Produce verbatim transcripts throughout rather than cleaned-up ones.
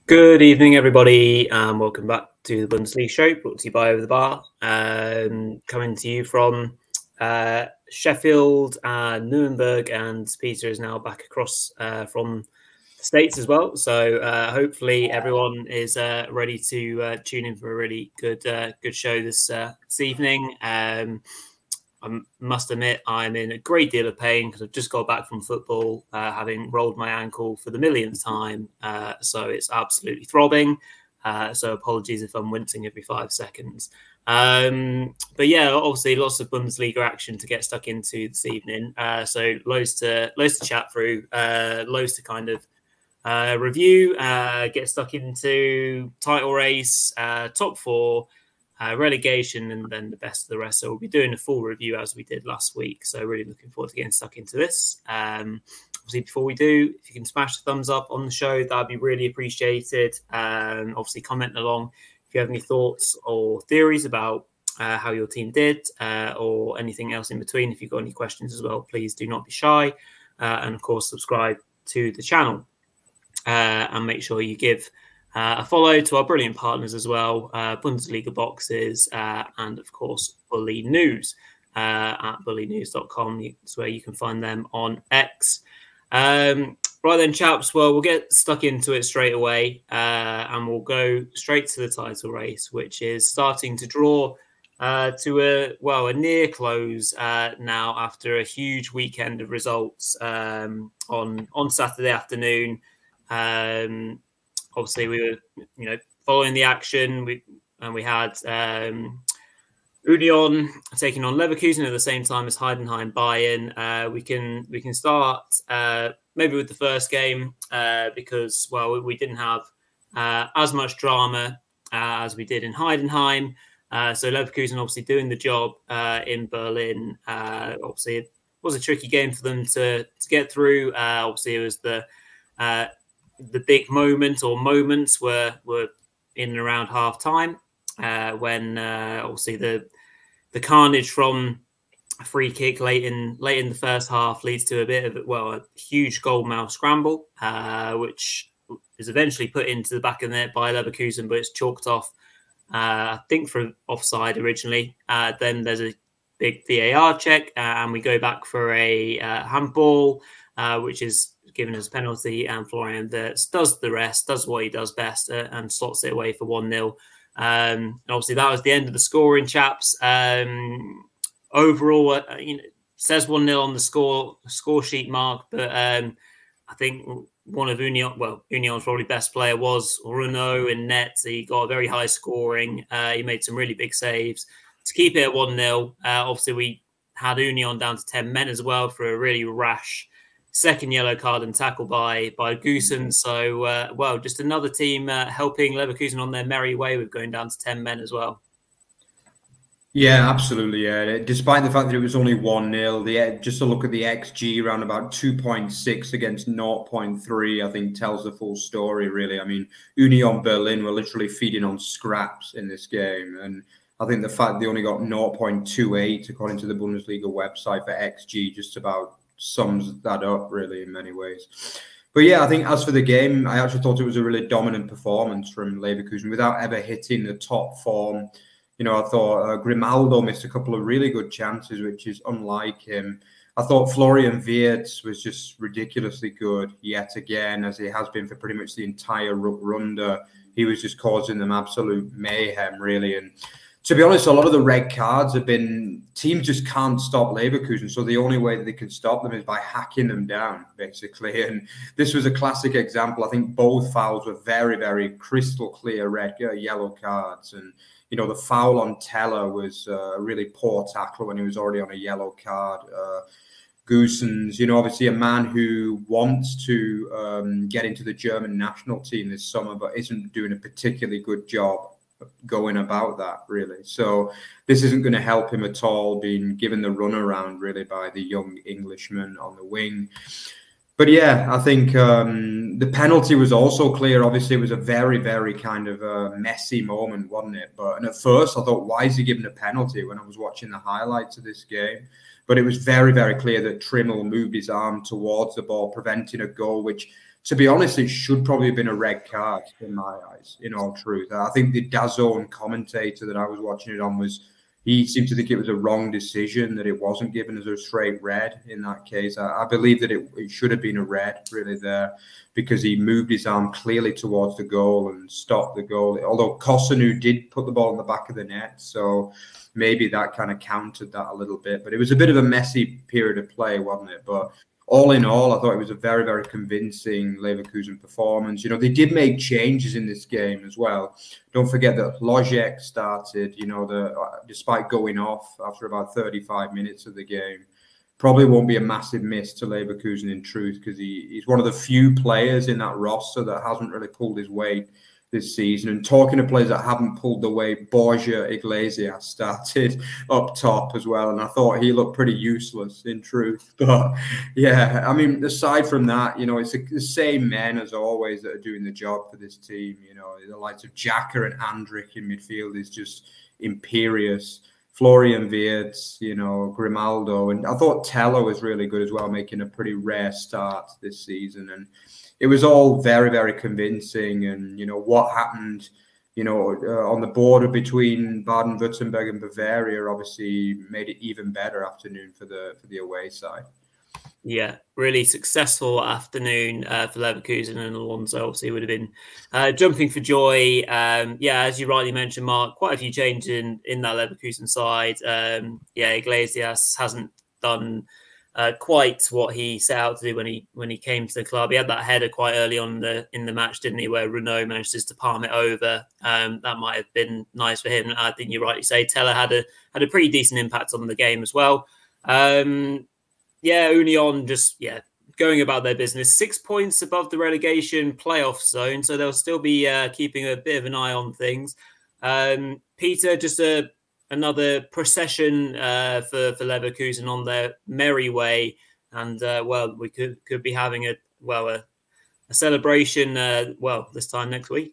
Good evening, everybody, and welcome back to the Bundesliga show, brought to you by Over the Bar. Um, coming to you from uh, Sheffield and Nuremberg, and Peter is now back across uh, from the States as well. So uh, hopefully everyone is uh, ready to uh, tune in for a really good uh, good show this uh, this evening. Um, I must admit I'm in a great deal of pain because I've just got back from football, uh, having rolled my ankle for the millionth time. Uh, so it's absolutely throbbing. Uh, so apologies if I'm wincing every five seconds. Um, but yeah, obviously lots of Bundesliga action to get stuck into this evening. Uh, so loads to loads to chat through, uh, loads to kind of uh, review, uh, get stuck into title race, uh, top four. Uh, relegation, and then the best of the rest. So we'll be doing a full review as we did last week. So really looking forward to getting stuck into this. Um, obviously, before we do, if you can smash the thumbs up on the show, that'd be really appreciated. Um, obviously, comment along if you have any thoughts or theories about uh, how your team did uh, or anything else in between. If you've got any questions as well, please do not be shy. Uh, and of course, subscribe to the channel uh, and make sure you give Uh, a follow to our brilliant partners as well, uh, Bundesliga Boxes, uh, and of course, Bully News uh, at bully news dot com. It's where you can find them on X. Um, right then, chaps, well, we'll get stuck into it straight away uh, and we'll go straight to the title race, which is starting to draw uh, to a, well, a near close uh, now after a huge weekend of results um, on, on Saturday afternoon. Um, Obviously, we were, you know, following the action. We and we had um, Union taking on Leverkusen at the same time as Heidenheim Bayern. Uh, we can we can start uh, maybe with the first game uh, because well we didn't have uh, as much drama uh, as we did in Heidenheim. Uh, so Leverkusen obviously doing the job uh, in Berlin. Uh, obviously, it was a tricky game for them to to get through. Uh, obviously, it was the uh, the big moment or moments were were in and around half time uh, when uh, obviously the the carnage from a free kick late in late in the first half leads to a bit of well a huge goalmouth scramble uh, which is eventually put into the back of the net by Leverkusen, but it's chalked off uh, I think for offside originally. Uh, then there's a big V A R check uh, and we go back for a uh, handball uh, which is given as a penalty, and Florian Wirtz does the rest, does what he does best, uh, and slots it away for one nil. Um, and obviously, that was the end of the scoring, chaps. Um, overall, uh, you know, it says one nil on the score score sheet, Mark, but um, I think one of Union, well, Union's probably best player was Renault in net. He got a very high scoring. Uh, he made some really big saves to keep it at one nil. Uh, obviously, we had Union down to ten men as well for a really rash second yellow card and tackle by by Goosen. So, uh, well, just another team uh, helping Leverkusen on their merry way with going down to ten men as well. Yeah, absolutely. Yeah, despite the fact that it was only one nil, the just to look at the X G around about two point six against zero point three, I think tells the full story, really. I mean, Union Berlin were literally feeding on scraps in this game. And I think the fact they only got zero point two eight, according to the Bundesliga website, for X G, just about sums that up really in many ways. But yeah, I think as for the game, I actually thought it was a really dominant performance from Leverkusen without ever hitting the top form. You know, I thought uh, Grimaldo missed a couple of really good chances, which is unlike him. I thought Florian Wirtz was just ridiculously good yet again, as he has been for pretty much the entire Runde. He was just causing them absolute mayhem, really. And to be honest, a lot of the red cards have been, teams just can't stop Leverkusen. So the only way that they can stop them is by hacking them down, basically. And this was a classic example. I think both fouls were very, very crystal clear red, uh, yellow cards. And, you know, the foul on Teller was a really poor tackle when he was already on a yellow card. Uh, Goosen's, you know, obviously a man who wants to um, get into the German national team this summer, but isn't doing a particularly good job going about that, really. So this isn't going to help him at all, being given the runaround really by the young Englishman on the wing. But yeah, I think um, the penalty was also clear. Obviously, it was a very, very kind of a messy moment, wasn't it? But and at first, I thought, why is he giving a penalty when I was watching the highlights of this game? But it was very, very clear that Trimmel moved his arm towards the ball, preventing a goal, which, to be honest, it should probably have been a red card in my eyes, in all truth. I think the DAZN commentator that I was watching it on was, he seemed to think it was a wrong decision, that it wasn't given as a straight red in that case. I, I believe that it, it should have been a red, really, there, because he moved his arm clearly towards the goal and stopped the goal. Although Kosunu did put the ball in the back of the net, so maybe that kind of countered that a little bit. But it was a bit of a messy period of play, wasn't it? But all in all, I thought it was a very, very convincing Leverkusen performance. You know, they did make changes in this game as well. Don't forget that Lojek started, you know, the uh, despite going off after about thirty-five minutes of the game. Probably won't be a massive miss to Leverkusen in truth, because he, he's one of the few players in that roster that hasn't really pulled his weight this season. And talking to players that haven't pulled the weight, Borja Iglesias started up top as well, and I thought he looked pretty useless in truth. But yeah, I mean, aside from that, you know, it's the same men as always that are doing the job for this team. You know, the likes of Xhaka and Andrich in midfield is just imperious. Florian Wirtz, you know, Grimaldo, and I thought Teller was really good as well, making a pretty rare start this season. And it was all very, very convincing. And, you know, what happened, you know, uh, on the border between Baden-Württemberg and Bavaria obviously made it even better afternoon for the for the away side. Yeah, really successful afternoon uh, for Leverkusen, and Alonso obviously would have been uh, jumping for joy. Um, yeah, as you rightly mentioned, Mark, quite a few changes in, in that Leverkusen side. Um, yeah, Iglesias hasn't done uh, quite what he set out to do when he when he came to the club. He had that header quite early on in the in the match, didn't he, where Renault managed just to palm it over. Um, that might have been nice for him. I think you rightly say Teller had a had a pretty decent impact on the game as well. Um, Yeah, Union just, yeah, going about their business. Six points above the relegation playoff zone, so they'll still be uh, keeping a bit of an eye on things. Um, Peter, just a, another procession uh, for, for Leverkusen on their merry way. And, uh, well, we could could be having a, well, a, a celebration, uh, well, this time next week.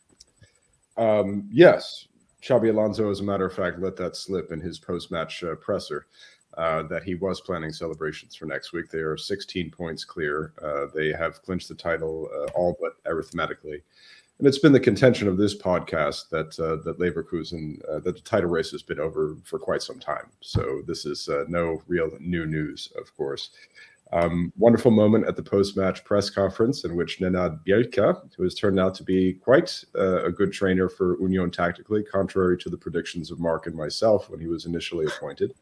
Um, yes, Xabi Alonso, as a matter of fact, let that slip in his post-match uh, presser. Uh, that he was planning celebrations for next week. They are sixteen points clear. Uh, they have clinched the title uh, all but arithmetically. And it's been the contention of this podcast that uh, that Leverkusen, uh, that the title race has been over for quite some time. So this is uh, no real new news, of course. Um, wonderful moment at the post-match press conference in which Nenad Bielka, who has turned out to be quite uh, a good trainer for Union tactically, contrary to the predictions of Mark and myself when he was initially appointed,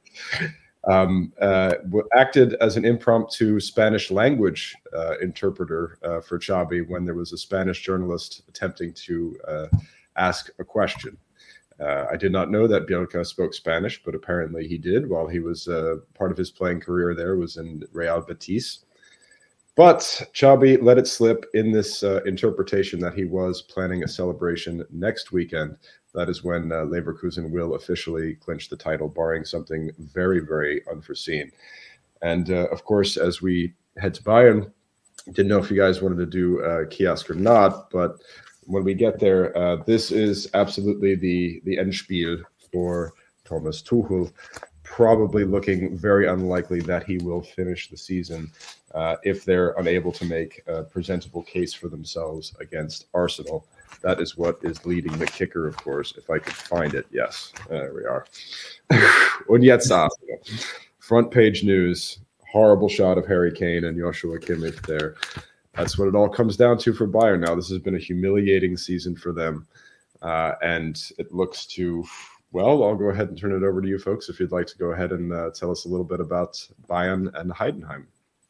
Um, uh, acted as an impromptu Spanish language uh, interpreter uh, for Xabi when there was a Spanish journalist attempting to uh, ask a question. Uh, I did not know that Bielka spoke Spanish, but apparently he did while he was uh, part of his playing career there was in Real Betis. But Xabi let it slip in this uh, interpretation that he was planning a celebration next weekend. That is when uh, Leverkusen will officially clinch the title, barring something very, very unforeseen. And, uh, of course, as we head to Bayern, didn't know if you guys wanted to do a kiosk or not, but when we get there, uh, this is absolutely the, the Endspiel for Thomas Tuchel, probably looking very unlikely that he will finish the season uh, if they're unable to make a presentable case for themselves against Arsenal. That is what is leading the kicker, of course, if I could find it. Yes, there we are. Und jetzt Arsenal. Front page news. Horrible shot of Harry Kane and Joshua Kimmich there. That's what it all comes down to for Bayern now. This has been a humiliating season for them. Uh, and it looks to, well, I'll go ahead and turn it over to you folks if you'd like to go ahead and uh, tell us a little bit about Bayern and Heidenheim.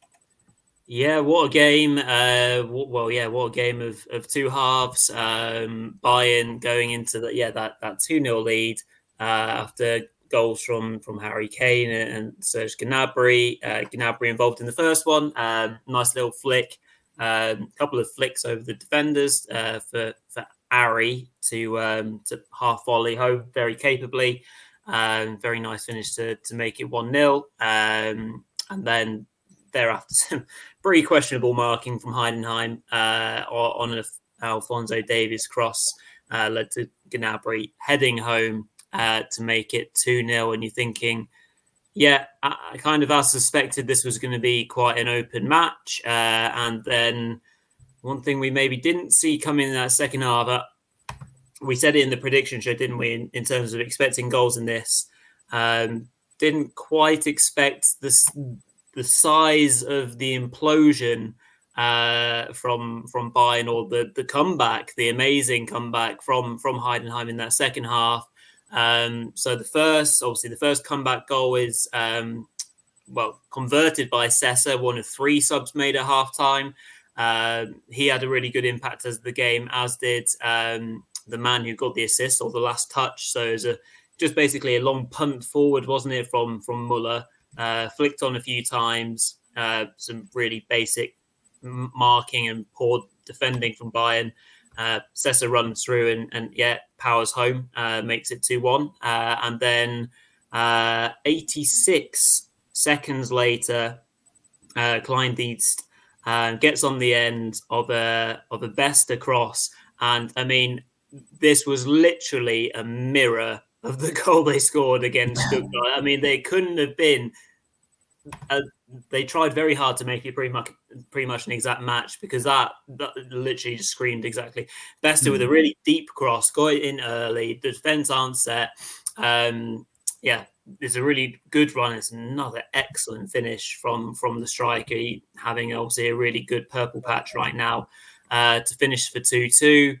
Yeah, what a game. Uh, well, yeah, what a game of, of two halves. Um, Bayern going into the, yeah, that, that two nil lead uh, after goals from, from Harry Kane and Serge Gnabry. Uh, Gnabry involved in the first one. Uh, nice little flick. A um, couple of flicks over the defenders uh, for, for Ari to um, to half volley home very capably. Um, very nice finish to, to make it one nil. Um, and then thereafter, some pretty questionable marking from Heidenheim uh, on an Alphonso Davies cross uh, led to Gnabry heading home uh, to make it two nil. And you're thinking, Yeah, I, I kind of as suspected this was going to be quite an open match. Uh, and then one thing we maybe didn't see coming in that second half, uh, we said it in the prediction show, didn't we, in, in terms of expecting goals in this. Um, didn't quite expect this, the size of the implosion uh, from from Bayern, or the the comeback, the amazing comeback from from Heidenheim in that second half. Um, so the first, obviously, the first comeback goal is um, well converted by Sessa, one of three subs made at halftime. Uh, he had a really good impact as the game, as did um, the man who got the assist or the last touch. So it was a, just basically a long punt forward, wasn't it, from from Muller, uh, flicked on a few times, uh, some really basic marking and poor defending from Bayern. Uh, Sessa runs through and, and yeah, powers home, uh, makes it two one. Uh, and then uh, eighty-six seconds later, uh, Kleindienst uh, gets on the end of a of a Besta cross. And I mean, this was literally a mirror of the goal they scored against Stuttgart. I mean, they couldn't have been. A, they tried very hard to make it pretty much pretty much an exact match, because that, that literally just screamed exactly. Besta mm. with a really deep cross, got it in early. The defense aren't set. Um, yeah, it's a really good run. It's another excellent finish from from the striker, he, having obviously a really good purple patch right now uh, to finish for two two.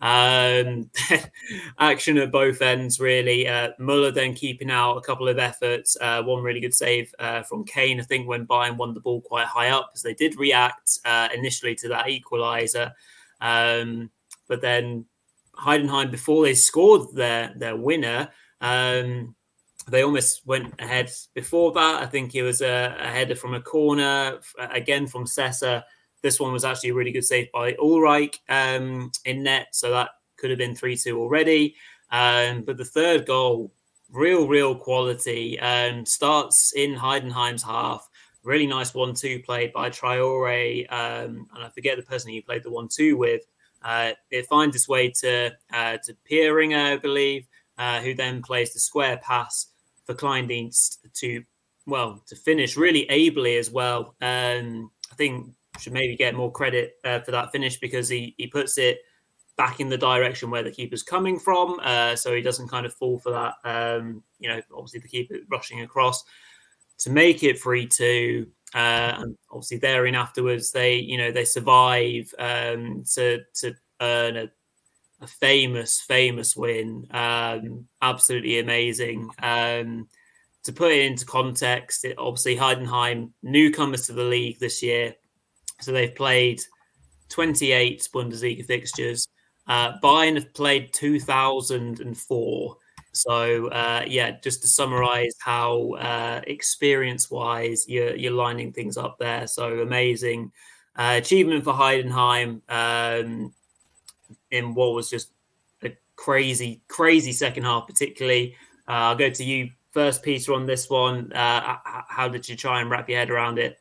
Um, action at both ends, really. Uh, Muller then keeping out a couple of efforts. Uh, one really good save uh, from Kane, I think, when Bayern won the ball quite high up, as they did react uh, initially to that equaliser. Um, but then Heidenheim, before they scored their their winner, um, they almost went ahead before that. I think it was a, a header from a corner, again from Sessa. This one was actually a really good save by Ulreich um, in net, so that could have been three two already. Um, but the third goal, real, real quality, um, starts in Heidenheim's half. Really nice one two played by Traore, um, and I forget the person he played the one two with. Uh, it finds its way to uh, to Pieringer, I believe, uh, who then plays the square pass for Kleindienst to, well, to finish really ably as well. Um, I think should maybe get more credit uh, for that finish, because he, he puts it back in the direction where the keeper's coming from, uh, so he doesn't kind of fall for that. Um, you know, obviously the keeper rushing across to make it three two. Uh, and obviously therein afterwards, they you know they survive um, to to earn a, a famous famous win. Um, absolutely amazing. Um, to put it into context, it, obviously Heidenheim, newcomers to the league this year. So they've played twenty-eight Bundesliga fixtures. Uh, Bayern have played two thousand four. So, uh, yeah, just to summarise how uh, experience-wise you're, you're lining things up there. So amazing uh, achievement for Heidenheim um, in what was just a crazy, crazy second half, particularly. Uh, I'll go to you first, Peter, on this one. Uh, how did you try and wrap your head around it?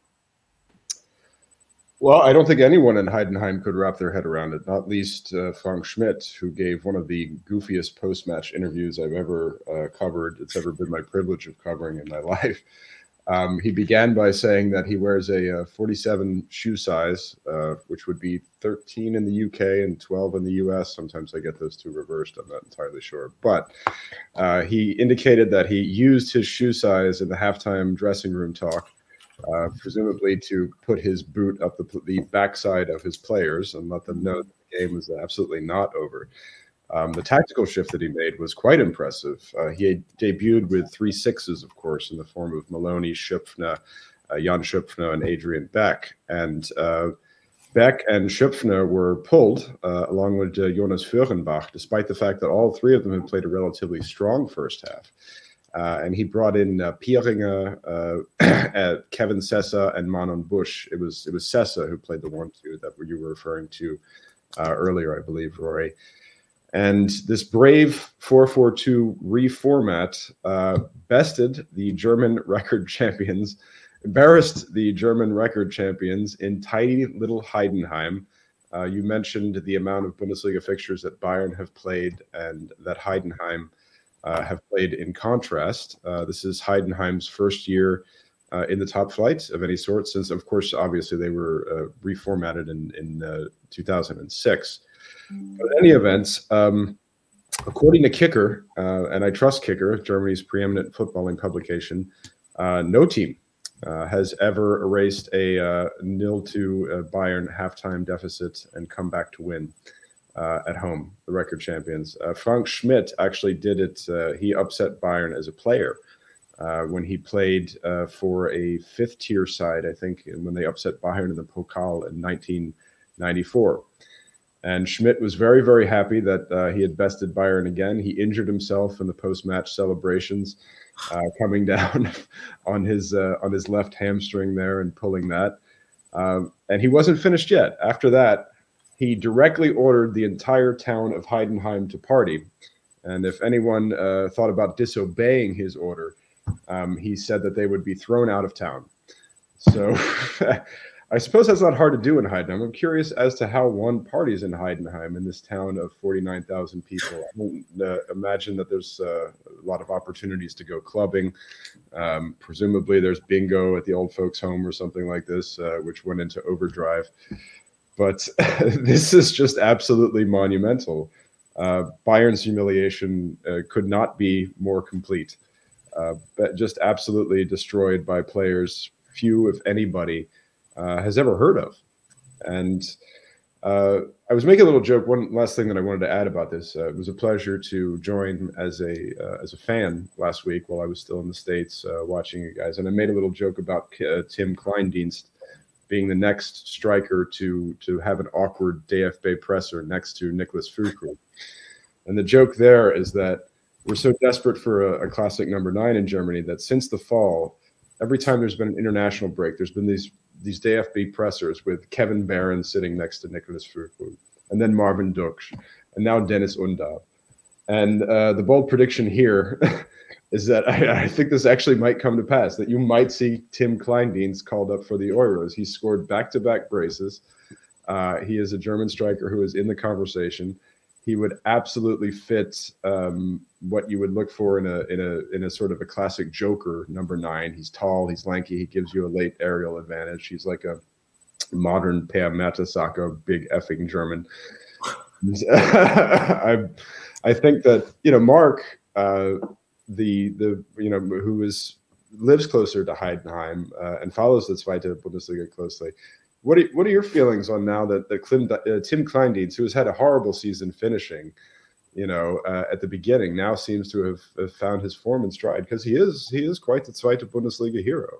Well, I don't think anyone in Heidenheim could wrap their head around it, not least uh, Frank Schmidt, who gave one of the goofiest post-match interviews I've ever uh, covered. It's ever been my privilege of covering in my life. Um, he began by saying that he wears a, a forty-seven shoe size, uh, which would be thirteen in the U K and twelve in the U S. Sometimes I get those two reversed. I'm not entirely sure. But uh, he indicated that he used his shoe size in the halftime dressing room talk, Uh, presumably to put his boot up the, the backside of his players and let them know that the game was absolutely not over. Um, the tactical shift that he made was quite impressive. Uh, he had debuted with three sixes, of course, in the form of Maloney, Schöpfner, uh, Jan Schöpfner, and Adrian Beck. And uh, Beck and Schöpfner were pulled uh, along with uh, Jonas Fehrenbach, despite the fact that all three of them had played a relatively strong first half. Uh, and he brought in uh, Pieringer, uh, Kevin Sessa, and Manon Busch. It was it was Sessa who played the one-two that you were referring to uh, earlier, I believe, Rory. And this brave four four two reformat uh, bested the German record champions, embarrassed the German record champions in tiny little Heidenheim. Uh, you mentioned the amount of Bundesliga fixtures that Bayern have played and that Heidenheim uh, have played in contrast. Uh, this is Heidenheim's first year uh, in the top flight of any sort since, of course, obviously they were uh, reformatted in, in uh, two thousand six. But in any event, um, according to Kicker, uh, and I trust Kicker, Germany's preeminent footballing publication, uh, no team uh, has ever erased a uh, nil to uh, Bayern halftime deficit and come back to win uh, at home, the record champions. Uh, Frank Schmidt actually did it. Uh, he upset Bayern as a player uh, when he played uh, for a fifth-tier side, I think, when they upset Bayern in the Pokal in nineteen ninety-four. And Schmidt was very, very happy that uh, he had bested Bayern again. He injured himself in the post-match celebrations, uh, coming down on his uh, on his left hamstring there and pulling that. Um, and he wasn't finished yet. After that, he directly ordered the entire town of Heidenheim to party. And if anyone uh, thought about disobeying his order, um, he said that they would be thrown out of town. So I suppose that's not hard to do in Heidenheim. I'm curious as to how one parties in Heidenheim, in this town of forty-nine thousand people. I don't uh, imagine that there's uh, a lot of opportunities to go clubbing. Um, presumably there's bingo at the old folks' home or something like this, uh, which went into overdrive. But this is just absolutely monumental. Uh, Bayern's humiliation uh, could not be more complete. Uh, but just absolutely destroyed by players few, if anybody, Uh, has ever heard of. And uh, I was making a little joke. One last thing that I wanted to add about this. Uh, it was a pleasure to join as a uh, as a fan last week while I was still in the States uh, watching you guys. And I made a little joke about uh, Tim Kleindienst being the next striker to to have an awkward D F B presser next to Niklas Füllkrug. And the joke there is that we're so desperate for a, a classic number nine in Germany that since the fall, every time there's been an international break, there's been these these D F B pressers with Kevin Barron sitting next to Niklas Füllkrug, and then Marvin Duksch, and now Dennis Undav. And uh, the bold prediction here is that I, I think this actually might come to pass, that you might see Tim Kleindienst called up for the Euros. He scored back-to-back braces. Uh, he is a German striker who is in the conversation. He would absolutely fit um, what you would look for in a in a in a sort of a classic joker number nine. He's tall, he's lanky, he gives you a late aerial advantage. He's like a modern Per Mertesacker, big effing German. I I think that you know Mark, uh, the the you know who is lives closer to Heidenheim uh, and follows the Zweite Bundesliga closely. What are, what are your feelings on now that, that Klim, uh, Tim Kleindienst, who has had a horrible season finishing, you know, uh, at the beginning, now seems to have, have found his form in stride because he is he is quite the Zweite Bundesliga hero.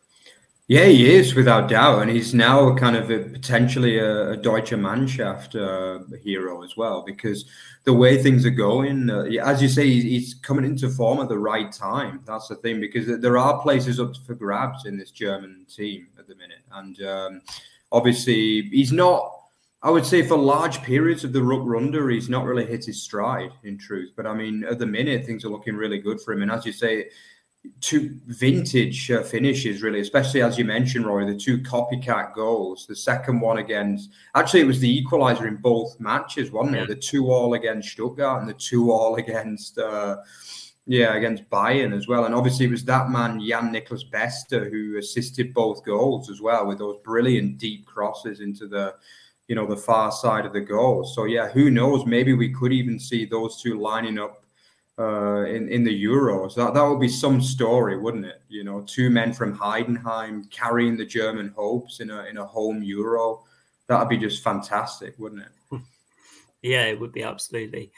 Yeah, he is without doubt, and he's now kind of a, potentially a, a Deutsche Mannschaft uh, hero as well because the way things are going, uh, as you say, he's, he's coming into form at the right time. That's the thing because there are places up for grabs in this German team at the minute, and um, obviously he's not. I would say for large periods of the Rückrunde, he's not really hit his stride in truth. But I mean, at the minute, things are looking really good for him, and as you say, two vintage uh, finishes, really, especially as you mentioned, Roy, the two copycat goals. The second one against, actually, it was the equaliser in both matches, wasn't it? The two all against Stuttgart and the two all against, uh, yeah, against Bayern as well. And obviously, it was that man, Jan-Niklas Bester, who assisted both goals as well with those brilliant deep crosses into the, you know, the far side of the goal. So yeah, who knows? Maybe we could even see those two lining up Uh, in, in the Euros. That that would be some story, wouldn't it? You know, two men from Heidenheim carrying the German hopes in a in a home Euro. That would be just fantastic, wouldn't it? Yeah, it would be absolutely.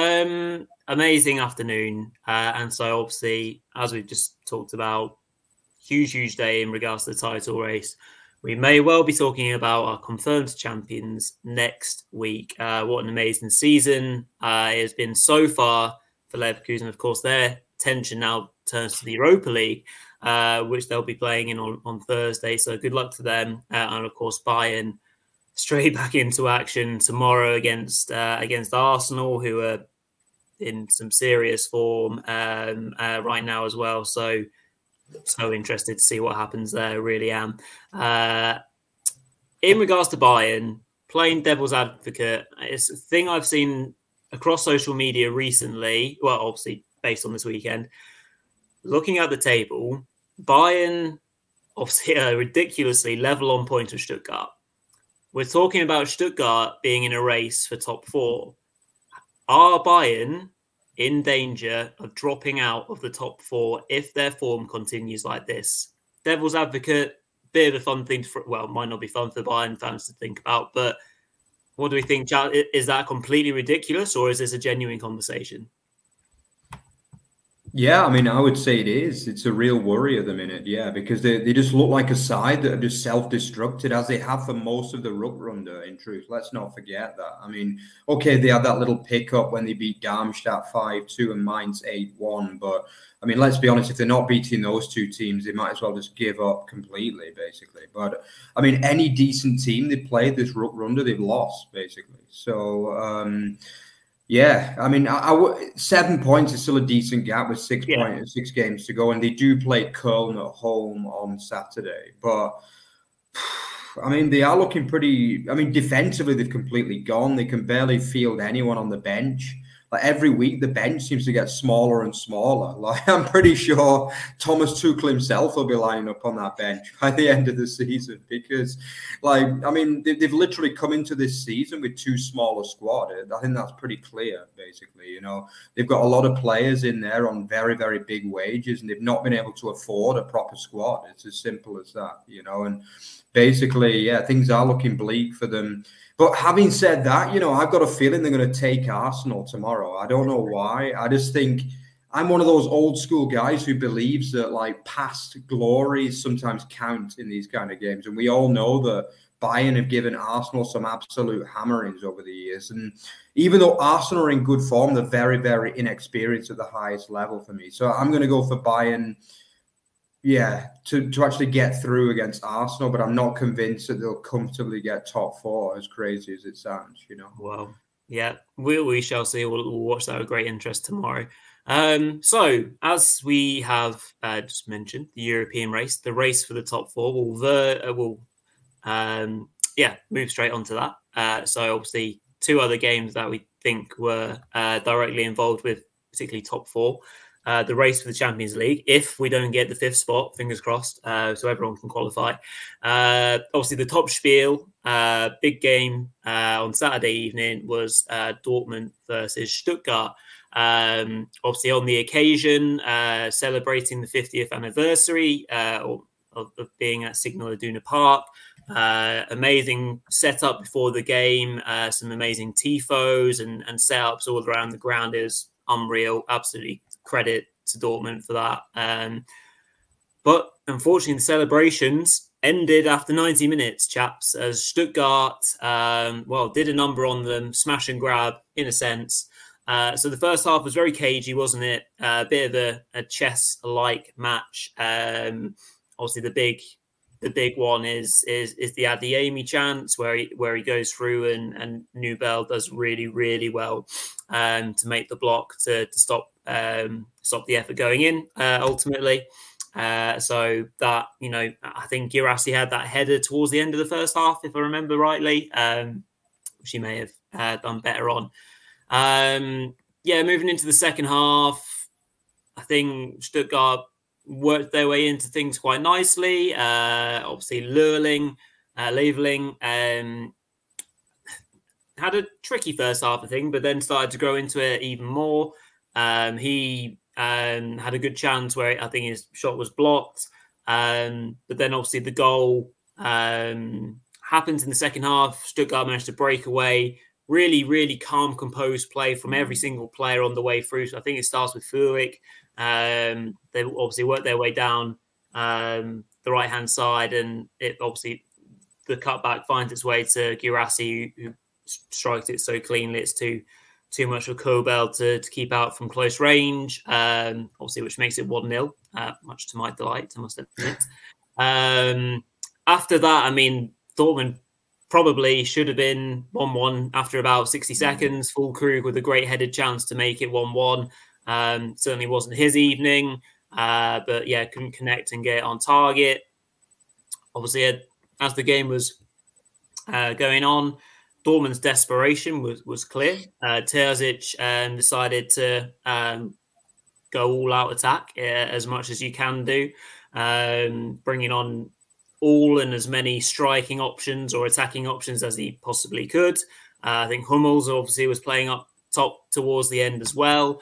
Um, amazing afternoon. Uh, and so obviously, as we've just talked about, huge, huge day in regards to the title race. We may well be talking about our confirmed champions next week. Uh, what an amazing season uh, it has been so far for Leverkusen. Of course, their attention now turns to the Europa League, uh, which they'll be playing in on, on Thursday. So good luck to them. Uh, and of course, Bayern straight back into action tomorrow against uh, against Arsenal, who are in some serious form um, uh, right now as well. So, so interested to see what happens there. Really am. Uh, in regards to Bayern, playing devil's advocate, it's a thing I've seen across social media recently, well, obviously based on this weekend. Looking at the table, Bayern obviously are ridiculously level on point with Stuttgart. We're talking about Stuttgart being in a race for top four. Are Bayern in danger of dropping out of the top four if their form continues like this? Devil's advocate, bit of a fun thing to, well, might not be fun for Bayern fans to think about, but what do we think? Is that completely ridiculous, or is this a genuine conversation? Yeah, I mean, I would say it is. It's a real worry at the minute, yeah, because they, they just look like a side that have just self-destructed as they have for most of the Rückrunde, in truth. Let's not forget that. I mean, okay, they had that little pickup when they beat Darmstadt five two and Mainz eight one, but I mean, let's be honest, if they're not beating those two teams, they might as well just give up completely, basically. But, I mean, any decent team they played this Rückrunde, they've lost, basically. So, um... yeah, I mean, I, I w- seven points is still a decent gap with six yeah. points, six games to go, and they do play Köln at home on Saturday. But I mean, they are looking pretty. I mean, defensively, they've completely gone. They can barely field anyone on the bench. Like every week, the bench seems to get smaller and smaller. Like I'm pretty sure Thomas Tuchel himself will be lining up on that bench by the end of the season because, like, I mean, they, they've literally come into this season with too small a squad. I think that's pretty clear, basically. You know, they've got a lot of players in there on very, very big wages, and they've not been able to afford a proper squad. It's as simple as that, you know, and basically, yeah, things are looking bleak for them. But having said that, you know, I've got a feeling they're going to take Arsenal tomorrow. I don't know why. I just think I'm one of those old school guys who believes that like past glories sometimes count in these kind of games. And we all know that Bayern have given Arsenal some absolute hammerings over the years. And even though Arsenal are in good form, they're very, very inexperienced at the highest level for me. So I'm going to go for Bayern. Yeah, to, to actually get through against Arsenal, but I'm not convinced that they'll comfortably get top four, as crazy as it sounds, you know. Well, yeah, we, we shall see. We'll, we'll watch that with great interest tomorrow. Um, so, as we have uh, just mentioned, the European race, the race for the top four, will ver- uh, will um, yeah move straight onto that. Uh, so, obviously, two other games that we think were uh, directly involved with, particularly top four. Uh, the race for the Champions League, if we don't get the fifth spot, fingers crossed, uh, so everyone can qualify. Uh, obviously, the top spiel, uh, big game uh, on Saturday evening was uh, Dortmund versus Stuttgart. Um, obviously, on the occasion, uh, celebrating the fiftieth anniversary uh, of, of being at Signal Iduna Park. Uh, amazing setup before the game, uh, some amazing tifos and, and setups all around the ground. It was unreal, absolutely. Credit to Dortmund for that. Um, but unfortunately, the celebrations ended after ninety minutes, chaps, as Stuttgart, um, well, did a number on them, smash and grab, in a sense. Uh, so the first half was very cagey, wasn't it? A uh, bit of a, a chess-like match. Um, obviously, the big the big one is is is the Adeyemi chance where he where he goes through and, and Nubel does really, really well um, to make the block to, to stop Um, stop the effort going in uh, ultimately. Uh, so that, you know, I think Guirassy had that header towards the end of the first half, if I remember rightly, um, which he may have uh, done better on. Um, yeah, moving into the second half, I think Stuttgart worked their way into things quite nicely. Uh, obviously, Lurling, uh, Leveling, um, had a tricky first half, I think, but then started to grow into it even more. Um, he um, had a good chance where I think his shot was blocked. Um, but then obviously the goal um, happens in the second half. Stuttgart managed to break away. Really, really calm, composed play from every single player on the way through. So I think it starts with Führich. Um, they obviously worked their way down um, the right-hand side. And it obviously, the cutback finds its way to Guirassy, who, who strikes it so cleanly. It's too... Too much for Kobel to, to keep out from close range, um, obviously, which makes it one nil, uh, much to my delight, I must admit. Um, after that, I mean, Dortmund probably should have been one one after about sixty seconds. Füllkrug with a great headed chance to make it one one. Um, certainly wasn't his evening, uh, but yeah, couldn't connect and get on target. Obviously, as the game was uh, going on, Dortmund's desperation was, was clear. Uh, Terzic um, decided to um, go all out attack uh, as much as you can do, um, bringing on all and as many striking options or attacking options as he possibly could. Uh, I think Hummels obviously was playing up top towards the end as well.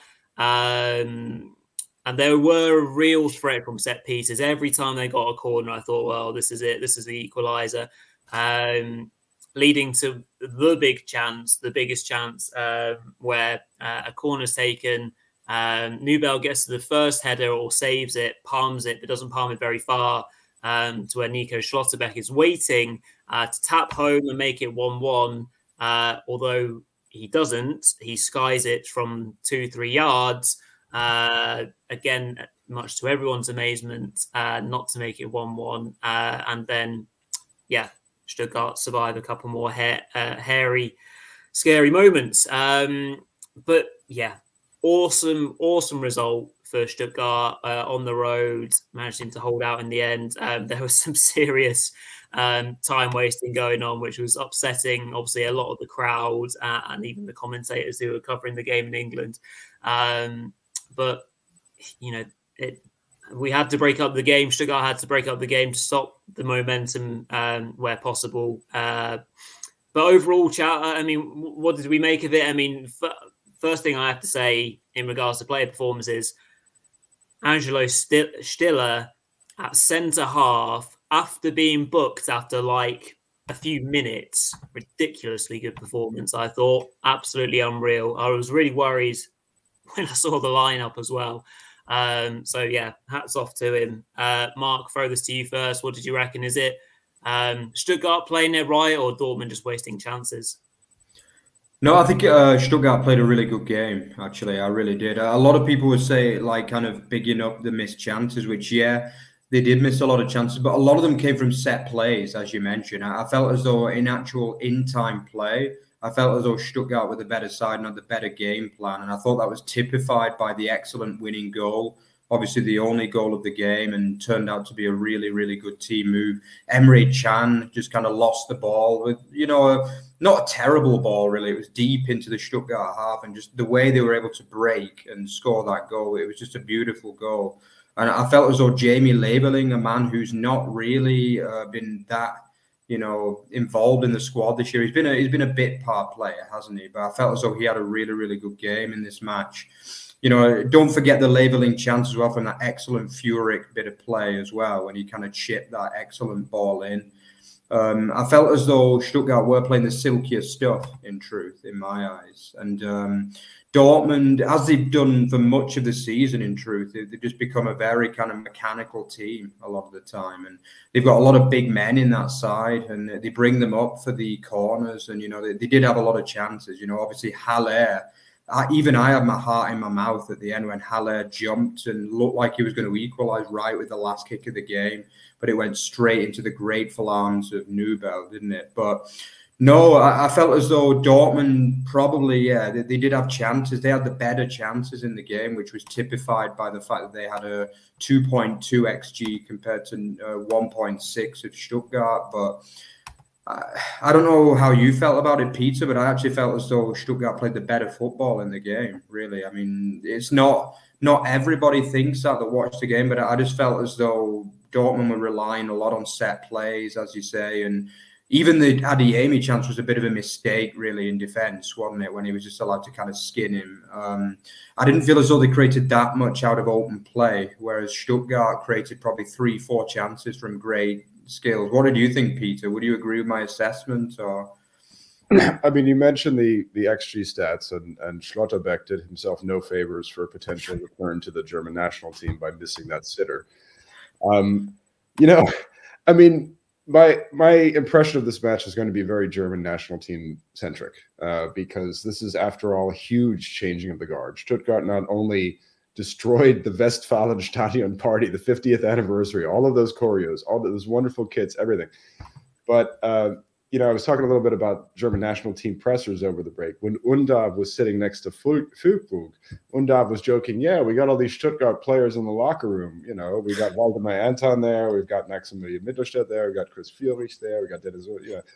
Um, and there were a real threat from set pieces. Every time they got a corner, I thought, well, this is it. This is the equaliser. Um, leading to the big chance, the biggest chance, uh, where uh, a corner's taken. Um, Nubel gets to the first header or saves it, palms it, but doesn't palm it very far, um, to where Nico Schlotterbeck is waiting uh, to tap home and make it one one. Uh, although he doesn't, he skies it from two, three yards. Uh, again, much to everyone's amazement, uh, not to make it one one. Uh, and then, yeah, Stuttgart survive a couple more ha- uh, hairy, scary moments. Um, but yeah, awesome, awesome result for Stuttgart uh, on the road, managing to hold out in the end. Um, there was some serious um, time wasting going on, which was upsetting, obviously, a lot of the crowd uh, and even the commentators who were covering the game in England. Um, but, you know, it, we had to break up the game. Stuttgart had to break up the game to stop the momentum um, where possible. Uh, but overall, chat, I mean, what did we make of it? I mean, f- first thing I have to say in regards to player performances, Angelo Stiller at centre half, after being booked after like a few minutes, ridiculously good performance, I thought. Absolutely unreal. I was really worried when I saw the lineup as well. Um, so, yeah, hats off to him. Uh, Mark, throw this to you first. What did you reckon? Is it um, Stuttgart playing it right or Dortmund just wasting chances? No, I think uh, Stuttgart played a really good game, actually. I really did. A lot of people would say, like, kind of bigging up the missed chances, which, yeah, they did miss a lot of chances, but a lot of them came from set plays, as you mentioned. I felt as though in actual in-time play, I felt as though Stuttgart were the better side and had the better game plan. And I thought that was typified by the excellent winning goal, obviously the only goal of the game, and turned out to be a really, really good team move. Emre Can just kind of lost the ball with, you know, a, not a terrible ball, really. It was deep into the Stuttgart half, and just the way they were able to break and score that goal, it was just a beautiful goal. And I felt as though Jamie Labeling, a man who's not really uh, been that, you know, involved in the squad this year. He's been a he's been a bit part player, hasn't he? But I felt as though he had a really, really good game in this match. You know, don't forget the Labeling chance as well from that excellent Furyk bit of play as well, when he kind of chipped that excellent ball in. Um, I felt as though Stuttgart were playing the silkier stuff, in truth, in my eyes. And um, Dortmund, as they've done for much of the season, in truth, they've just become a very kind of mechanical team a lot of the time. And they've got a lot of big men in that side, and they bring them up for the corners. And, you know, they, they did have a lot of chances. You know, obviously Haller, I, even I had my heart in my mouth at the end when Haller jumped and looked like he was going to equalise right with the last kick of the game. But it went straight into the grateful arms of Nubel, didn't it? But no, I, I felt as though Dortmund probably, yeah, they, they did have chances. They had the better chances in the game, which was typified by the fact that they had a two point two X G compared to uh, one point six of Stuttgart. But I, I don't know how you felt about it, Peter, but I actually felt as though Stuttgart played the better football in the game, really. I mean, it's not, not everybody thinks that that watched the game, but I just felt as though Dortmund were relying a lot on set plays, as you say, and even the Adeyemi chance was a bit of a mistake, really, in defence, wasn't it, when he was just allowed to kind of skin him. Um, I didn't feel as though they created that much out of open play, whereas Stuttgart created probably three, four chances from great skills. What did you think, Peter? Would you agree with my assessment? Or I mean, you mentioned the the X G stats, and, and Schlotterbeck did himself no favors for a potential return to the German national team by missing that sitter. Um, you know, I mean, my my impression of this match is going to be very German national team centric, uh, because this is, after all, a huge changing of the guard. Stuttgart not only destroyed the Westfalenstadion party, the fiftieth anniversary, all of those choreos, all those wonderful kits, everything. But, uh, you know, I was talking a little bit about German national team pressers over the break. When Undav was sitting next to Füllkrug, Undav was joking, yeah, we got all these Stuttgart players in the locker room. You know, we got Waldemar Anton there, we've got Maximilian Mittelstadt there, we got Chris Führich there, we got Dennis, yeah.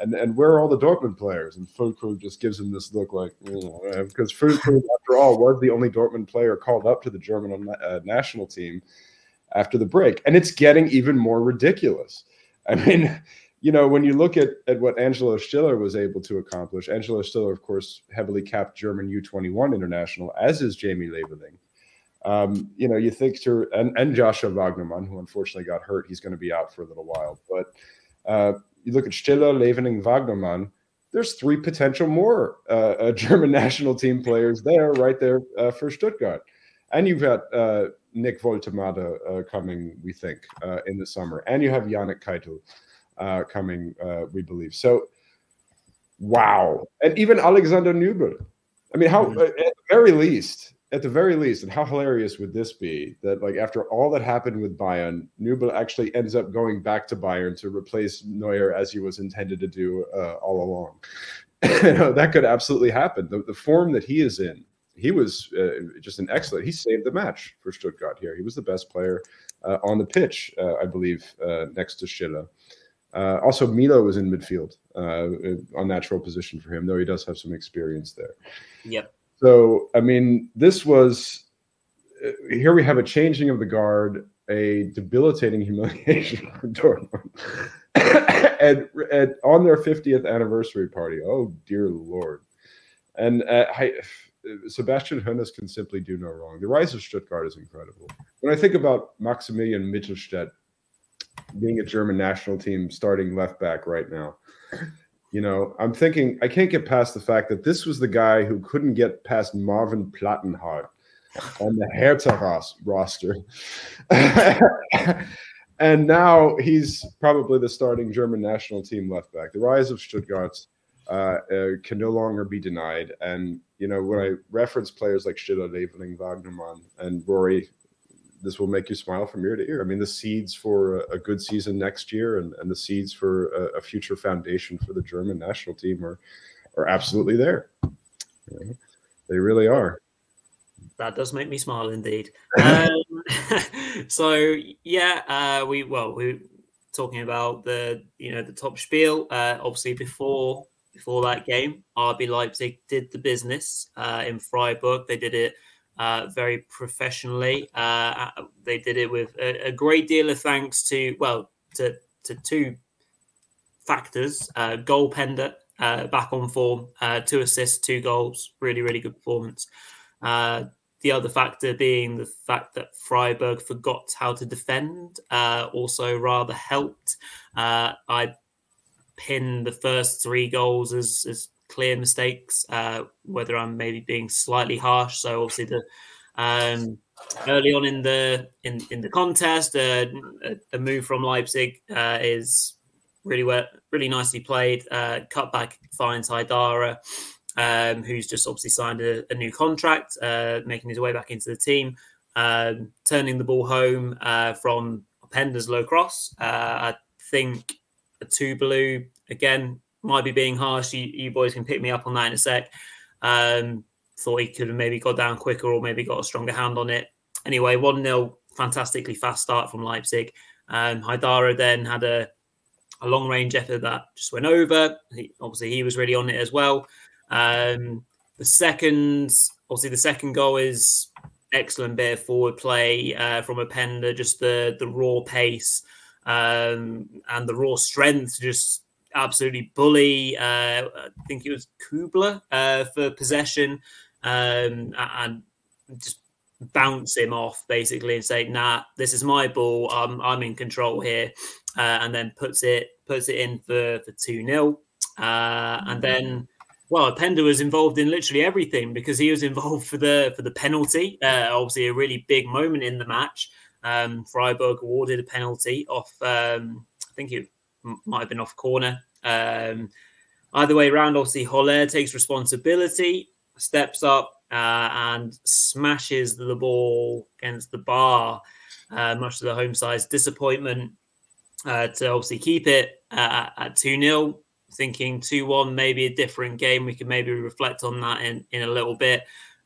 And and where are all the Dortmund players? And Füllkrug just gives him this look like, oh, because Füllkrug, after all, was the only Dortmund player called up to the German uh, national team after the break. And it's getting even more ridiculous. I mean, you know, when you look at, at what Angelo Stiller was able to accomplish, Angelo Stiller, of course, heavily capped German U twenty-one international, as is Jamie Leveling. Um, you know, you think to, and, and Joshua Wagnermann, who unfortunately got hurt, he's going to be out for a little while. But uh, you look at Stiller, Leveling, Wagnermann, there's three potential more uh, uh, German national team players there, right there uh, for Stuttgart. And you've got uh, Nick Woltemade uh, coming, we think, uh, in the summer. And you have Yannick Keitel uh, coming, uh, we believe. So, wow. And even Alexander Nübel. I mean, how, mm-hmm. at the very least, At the very least, and how hilarious would this be that, like, after all that happened with Bayern, Nübel actually ends up going back to Bayern to replace Neuer as he was intended to do uh, all along. You know, that could absolutely happen. The, the form that he is in, he was uh, just an excellent. He saved the match for Stuttgart here. He was the best player uh, on the pitch, uh, I believe, uh, next to Schiller. Uh, also, Milo was in midfield, uh, a natural position for him, though he does have some experience there. Yep. So, I mean, this was uh, here we have a changing of the guard, a debilitating humiliation for Dortmund. and, and on their fiftieth anniversary party, oh, dear Lord. And uh, I, Sebastian Hoeneß can simply do no wrong. The rise of Stuttgart is incredible. When I think about Maximilian Mittelstädt being a German national team starting left back right now, you know, I'm thinking I can't get past the fact that this was the guy who couldn't get past Marvin Plattenhardt on the Hertha roster. And now he's probably the starting German national team left back. The rise of Stuttgart uh, uh, can no longer be denied. And, you know, when I reference players like Stiller, Leveling, Wagnermann, and Rory, this will make you smile from ear to ear. I mean, the seeds for a, a good season next year and, and the seeds for a, a future foundation for the German national team are, are absolutely there. You know, they really are. That does make me smile indeed. Um, so yeah, uh, we well we were talking about the you know the top spiel. Uh, obviously, before before that game, R B Leipzig did the business uh, in Freiburg. They did it uh, very professionally. Uh, they did it with a, a great deal of thanks to well to to two factors: uh, goaltender uh, back on form, uh, two assists, two goals, really really good performance. Uh, the other factor being the fact that Freiburg forgot how to defend, uh, also rather helped. Uh, I pinned the first three goals as, as clear mistakes, uh, whether I'm maybe being slightly harsh. So obviously the um, early on in the in, in the contest, uh, a, a move from Leipzig uh, is really well, really nicely played. Uh, cut back finds Haidara. Um, who's just obviously signed a, a new contract, uh, making his way back into the team, um, turning the ball home uh, from Openda's low cross. Uh, I think a Tuvalu, again, might be being harsh. You, you boys can pick me up on that in a sec. Um, thought he could have maybe got down quicker or maybe got a stronger hand on it. Anyway, one nil, fantastically fast start from Leipzig. Um, Haidara then had a, a long-range effort that just went over. He, obviously, he was really on it as well. Um, the second, obviously, the second goal is excellent bit of forward play uh, from Openda. Just the the raw pace um, and the raw strength, to just absolutely bully. Uh, I think it was Kubler uh, for possession, um, and just bounce him off basically and say, "Nah, this is my ball. I'm I'm in control here," uh, and then puts it puts it in for for two nil, uh, and then. Well, Openda was involved in literally everything because he was involved for the for the penalty. Uh, obviously, a really big moment in the match. Um, Freiburg awarded a penalty off. Um, I think it m- might have been off corner. Um, either way around, obviously, Holler takes responsibility, steps up uh, and smashes the ball against the bar, uh, much to the home side's disappointment. Uh, to obviously keep it uh, at two nil. Thinking two one, maybe a different game. We can maybe reflect on that in, in a little bit.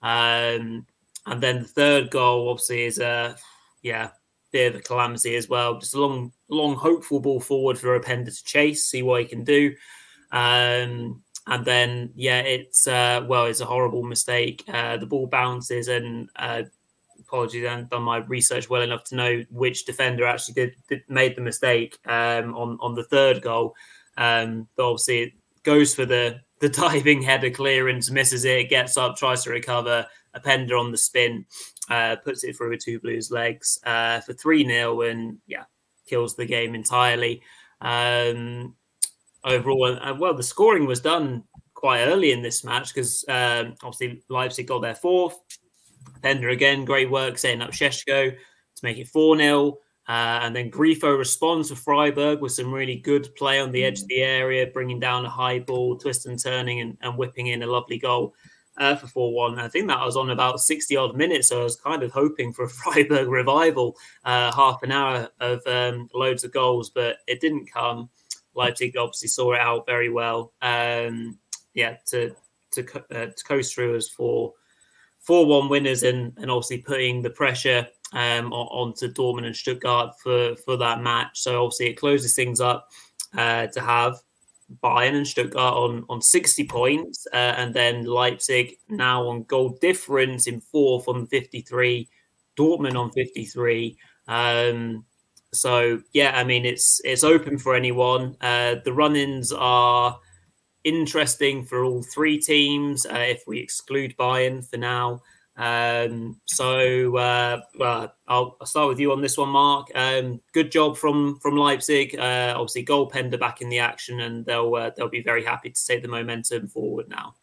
Um, and then the third goal, obviously, is a yeah, bit of a calamity as well. Just a long, long, hopeful ball forward for Openda to chase, see what he can do. Um, and then, yeah, it's, uh, well, it's a horrible mistake. Uh, the ball bounces and, uh, apologies, I haven't done my research well enough to know which defender actually did, did made the mistake um, on, on the third goal. Um, but obviously it goes for the, the diving header clearance, misses it, gets up, tries to recover. Openda on the spin, uh, puts it through Two Blues' legs uh, for three nil and, yeah, kills the game entirely. Um, overall, uh, well, the scoring was done quite early in this match because um, obviously Leipzig got their fourth. Openda again, great work setting up Šeško to make it four nil. Uh, and then Grifo responds for Freiburg with some really good play on the edge of the area, bringing down a high ball, twist and turning and, and whipping in a lovely goal uh, for four one. I think that was on about sixty odd minutes. So I was kind of hoping for a Freiburg revival, uh, half an hour of um, loads of goals, but it didn't come. Leipzig obviously saw it out very well. Um, yeah, to to, uh, to coast through as four four one winners and, and obviously putting the pressure um, on, onto Dortmund and Stuttgart for, for that match. So obviously it closes things up uh, to have Bayern and Stuttgart on, on sixty points uh, and then Leipzig now on goal difference in fourth on fifty-three, Dortmund on fifty-three. Um, so, yeah, I mean, it's it's open for anyone. Uh, the run-ins are interesting for all three teams, uh, if we exclude Bayern for now. Um, so, uh, well, I'll, I'll start with you on this one, Mark. Um, good job from from Leipzig. Uh, obviously, goal Openda back in the action, and they'll uh, they'll be very happy to take the momentum forward now.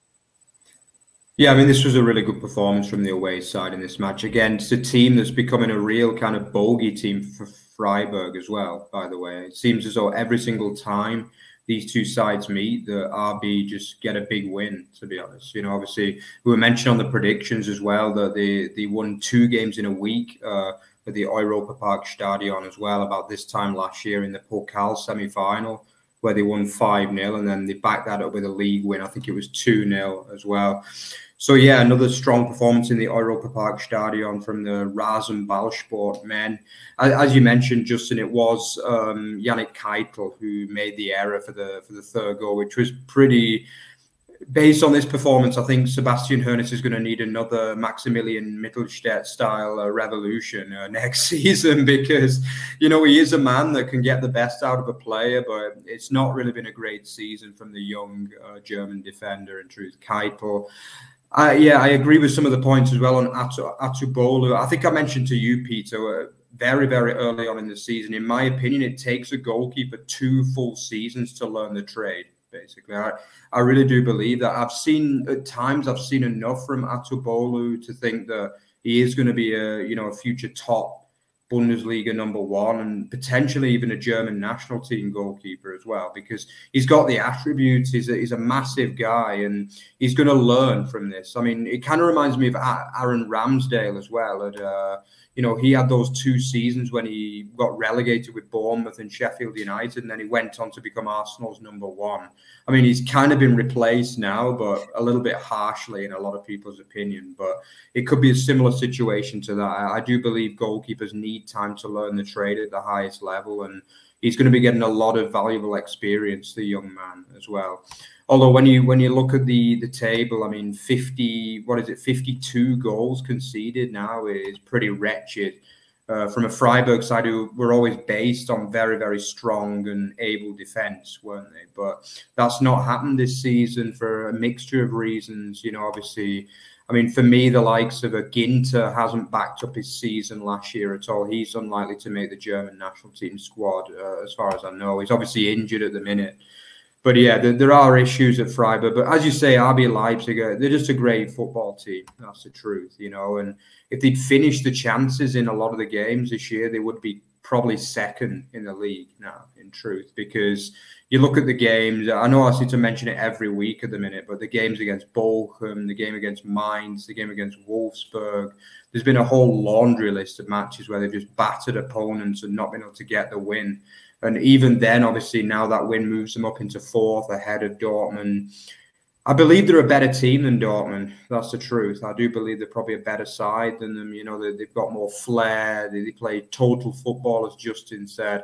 Yeah, I mean, this was a really good performance from the away side in this match against a team that's becoming a real kind of bogey team for Freiburg as well, by the way. It seems as though every single time these two sides meet, the R B just get a big win, to be honest. You know, obviously, we were mentioned on the predictions as well that they, they won two games in a week uh, at the Europa Park Stadion as well, about this time last year in the Pokal semi-final, where they won five nil, and then they backed that up with a league win. I think it was two nil as well. So, yeah, another strong performance in the Europa Park Stadion from the Rasenballsport men. As you mentioned, Justin, it was um, Yannick Keitel who made the error for the for the third goal, which was pretty... Based on this performance, I think Sebastian Hoeneß is going to need another Maximilian Mittelstädt-style uh, revolution uh, next season because, you know, he is a man that can get the best out of a player, but it's not really been a great season from the young uh, German defender, in truth, Keitel. Uh, yeah, I agree with some of the points as well on Atu, Atubolu. I think I mentioned to you, Peter, uh, very, very early on in the season. In my opinion, it takes a goalkeeper two full seasons to learn the trade, basically. I, I really do believe that. I've seen, at times, I've seen enough from Atubolu to think that he is going to be a, you know, a future top Bundesliga number one and potentially even a German national team goalkeeper as well, because he's got the attributes. He's a, he's a massive guy and he's going to learn from this. I mean, it kind of reminds me of Aaron Ramsdale as well. And, uh, you know, he had those two seasons when he got relegated with Bournemouth and Sheffield United, and then he went on to become Arsenal's number one. I mean, he's kind of been replaced now, but a little bit harshly in a lot of people's opinion. But it could be a similar situation to that. I, I do believe goalkeepers need time to learn the trade at the highest level, and he's going to be getting a lot of valuable experience, the young man, as well. Although when you when you look at the the table, I mean, fifty, what is it, fifty-two goals conceded now is pretty wretched. Uh, from a Freiburg side who were always based on very, very strong and able defence, weren't they? But that's not happened this season for a mixture of reasons. You know, obviously, I mean, for me, the likes of a Ginter hasn't backed up his season last year at all. He's unlikely to make the German national team squad, uh, as far as I know. He's obviously injured at the minute. But yeah, there, there are issues at Freiburg. But as you say, R B Leipzig, they're just a great football team. That's the truth, you know. And if they'd finished the chances in a lot of the games this year, they would be probably second in the league now, in truth. Because you look at the games, I know I seem to mention it every week at the minute, but the games against Bochum, the game against Mainz, the game against Wolfsburg, there's been a whole laundry list of matches where they've just battered opponents and not been able to get the win. And even then, obviously, now that win moves them up into fourth ahead of Dortmund. I believe they're a better team than Dortmund. That's the truth. I do believe they're probably a better side than them. You know, they, they've got more flair. They, they play total football, as Justin said.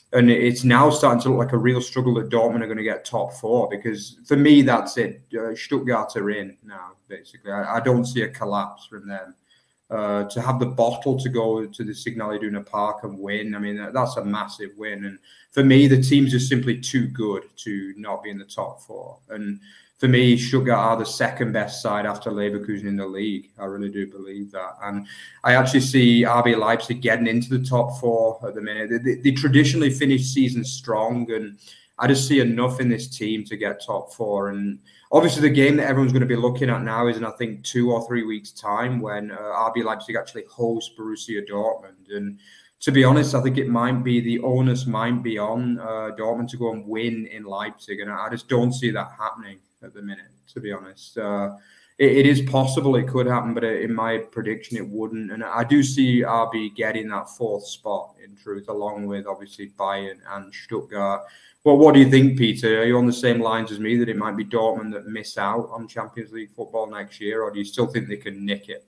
And it's now starting to look like a real struggle that Dortmund are going to get top four, because for me, that's it. Uh, Stuttgart are in now, basically. I, I don't see a collapse from them. Uh, to have the bottle to go to the Signal Iduna Park and win, I mean, that, that's a massive win. And for me, the team's just simply too good to not be in the top four. And for me, Stuttgart are the second best side after Leverkusen in the league. I really do believe that. And I actually see R B Leipzig getting into the top four at the minute. They, they, they traditionally finish seasons strong, and I just see enough in this team to get top four. And obviously the game that everyone's going to be looking at now is in, I think, two or three weeks' time when uh, R B Leipzig actually hosts Borussia Dortmund. And to be honest, I think it might be, the onus might be on uh, Dortmund to go and win in Leipzig. And I just don't see that happening at the minute, to be honest. Uh, it, it is possible it could happen, but in my prediction, it wouldn't. And I do see R B getting that fourth spot, in truth, along with obviously Bayern and Stuttgart. Well, what do you think, Peter? Are you on the same lines as me that it might be Dortmund that miss out on Champions League football next year, or do you still think they can nick it?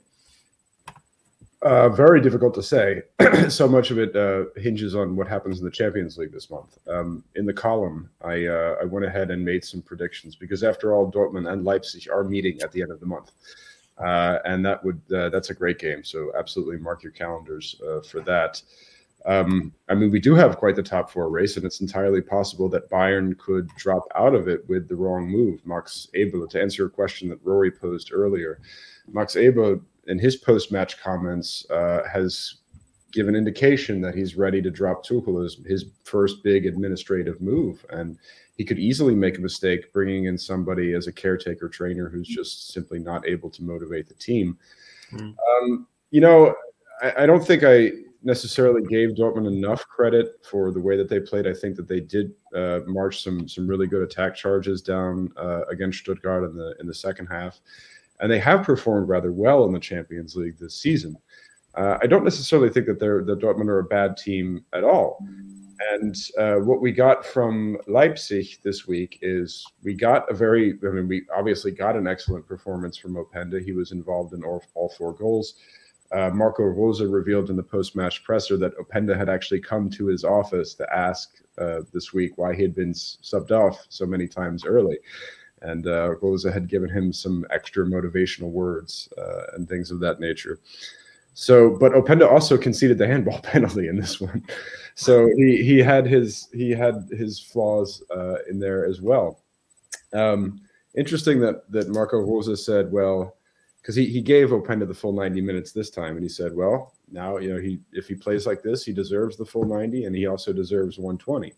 Uh, very difficult to say. So much of it uh, hinges on what happens in the Champions League this month. Um, in the column, I uh, I went ahead and made some predictions, because after all, Dortmund and Leipzig are meeting at the end of the month, uh, and that would uh, that's a great game. So absolutely mark your calendars uh, for that. Um, I mean, we do have quite the top four race, and it's entirely possible that Bayern could drop out of it with the wrong move. Max Eberl, to answer a question that Rory posed earlier, Max Eberl, in his post-match comments, uh, has given indication that he's ready to drop Tuchel as his first big administrative move. And he could easily make a mistake bringing in somebody as a caretaker trainer who's just simply not able to motivate the team. Mm. Um, you know, I, I don't think I necessarily gave Dortmund enough credit for the way that they played. I think that they did uh, march some some really good attack charges down uh, against Stuttgart in the in the second half. And they have performed rather well in the Champions League this season. Uh, I don't necessarily think that they're that Dortmund are a bad team at all. And uh, what we got from Leipzig this week is we got a very, I mean, we obviously got an excellent performance from Openda. He was involved in all, all four goals. Uh, Marco Rose revealed in the post-match presser that Openda had actually come to his office to ask uh, this week why he had been subbed off so many times early. And uh, Rosa had given him some extra motivational words uh, and things of that nature. So, but Openda also conceded the handball penalty in this one. So he he had his he had his flaws uh, in there as well. Um, interesting that that Marco Rosa said, well, because he, he gave Openda the full ninety minutes this time, and he said, well, now you know he if he plays like this, he deserves the full ninety, and he also deserves one twenty,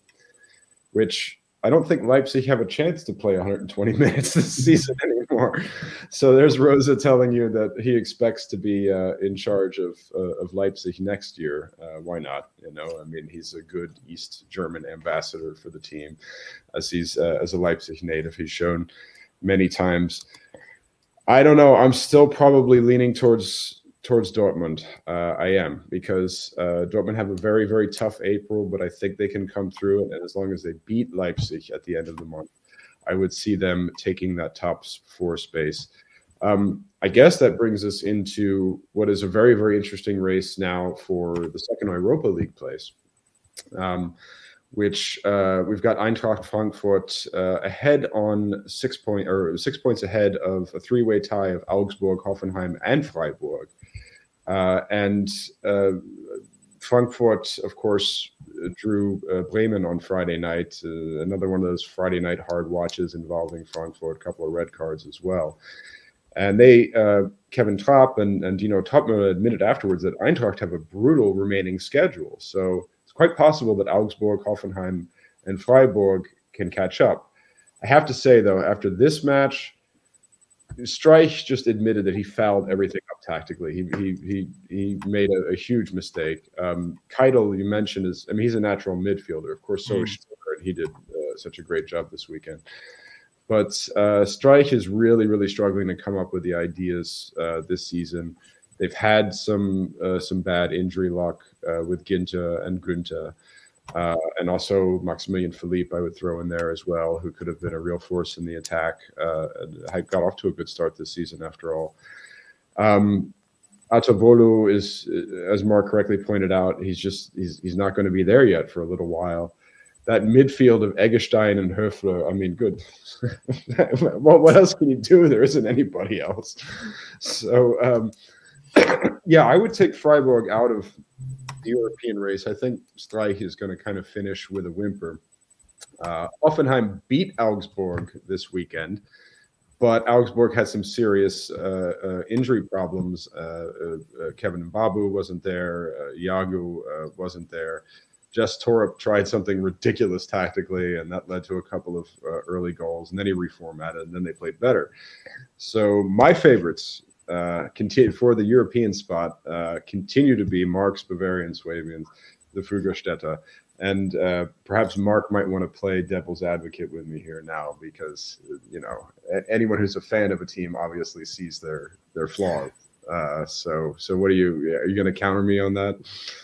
which I don't think Leipzig have a chance to play one hundred twenty minutes this season anymore. So there's Rosa telling you that he expects to be uh, in charge of uh, of Leipzig next year. Uh, why not? You know, I mean, he's a good East German ambassador for the team, as he's uh, as a Leipzig native. He's shown many times. I don't know. I'm still probably leaning towards. Towards Dortmund, uh, I am, because uh, Dortmund have a very, very tough April, but I think they can come through it. And as long as they beat Leipzig at the end of the month, I would see them taking that top four space. Um, I guess that brings us into what is a very, very interesting race now for the second Europa League place, um, which uh, we've got Eintracht Frankfurt uh, ahead on six point or six points ahead of a three-way tie of Augsburg, Hoffenheim, and Freiburg. Uh, and uh, Frankfurt, of course, drew uh, Bremen on Friday night. Uh, another one of those Friday night hard watches involving Frankfurt, a couple of red cards as well. And they, uh, Kevin Trapp and, and Dino Topmüller admitted afterwards that Eintracht have a brutal remaining schedule. So it's quite possible that Augsburg, Hoffenheim, and Freiburg can catch up. I have to say, though, after this match, Streich just admitted that he fouled everything up tactically. He he he he made a, a huge mistake. Um, Keitel, you mentioned, is I mean he's a natural midfielder. Of course, so mm. is Stuttgart. He did uh, such a great job this weekend. But uh, Streich is really really struggling to come up with the ideas uh, this season. They've had some uh, some bad injury luck uh, with Ginter and Günther. Uh, and also Maximilian Philippe, I would throw in there as well, who could have been a real force in the attack. Uh, and got off to a good start this season, after all. Um, Atavolu is, as Mark correctly pointed out, he's just he's he's not going to be there yet for a little while. That midfield of Eggestein and Höfler, I mean, good. what, what else can you do? There isn't anybody else. So, um, yeah, I would take Freiburg out of the European race. I think Streich is going to kind of finish with a whimper. Uh, Hoffenheim beat Augsburg this weekend, but Augsburg had some serious uh, uh, injury problems. Uh, uh, uh, Kevin Mbabu wasn't there. Uh, Yagu uh, wasn't there. Jess Torup tried something ridiculous tactically, and that led to a couple of uh, early goals. And then he reformatted, and then they played better. So my favorites uh, continue for the European spot uh, continue to be Mark's Bavarian Swabians, the Fugerstädter. And uh, perhaps Mark might want to play devil's advocate with me here now, because, you know, anyone who's a fan of a team obviously sees their their flaws. Uh, so, so what are you? Are you going to counter me on that?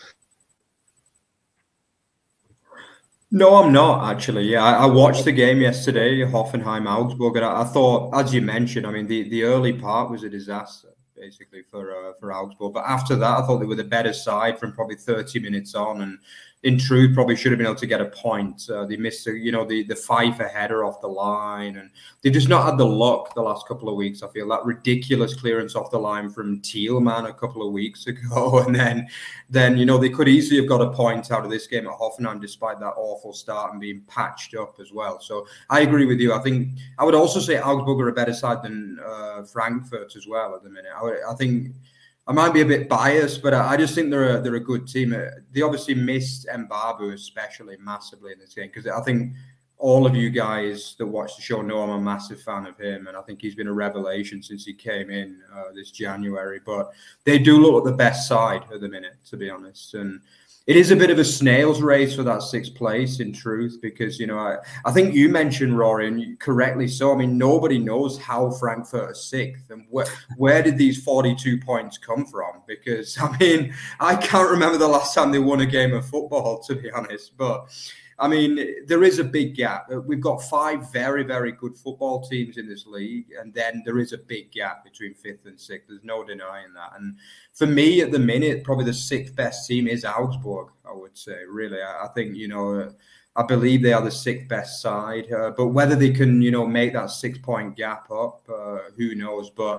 No, I'm not actually. Yeah, I, I watched the game yesterday, Hoffenheim Augsburg, and I, I thought, as you mentioned, I mean, the, the early part was a disaster basically for uh, for Augsburg. But after that, I thought they were the better side from probably thirty minutes on, and in truth, probably should have been able to get a point. Uh, they missed, you know, the the Pfeiffer header off the line, and they've just not had the luck the last couple of weeks. I feel that ridiculous clearance off the line from Thielmann a couple of weeks ago, and then, then you know, they could easily have got a point out of this game at Hoffenheim, despite that awful start and being patched up as well. So I agree with you. I think I would also say Augsburg are a better side than uh, Frankfurt as well at the minute. I, would, I think. I might be a bit biased, but I just think they're a, they're a good team. They obviously missed Mbabu especially massively in this game, because I think all of you guys that watch the show know I'm a massive fan of him, and I think he's been a revelation since he came in uh, this January. But they do look like the best side at the minute, to be honest. And it is a bit of a snail's race for that sixth place, in truth, because, you know, I, I think you mentioned, Rory, and correctly so. I mean, nobody knows how Frankfurt are sixth and where, where did these forty-two points come from? Because, I mean, I can't remember the last time they won a game of football, to be honest. But, I mean, there is a big gap. We've got five very, very good football teams in this league, and then there is a big gap between fifth and sixth. There's no denying that. And for me, at the minute, probably the sixth best team is Augsburg, I would say, really. I, I think, you know, I believe they are the sixth best side. Uh, but whether they can, you know, make that six-point gap up, uh, who knows. But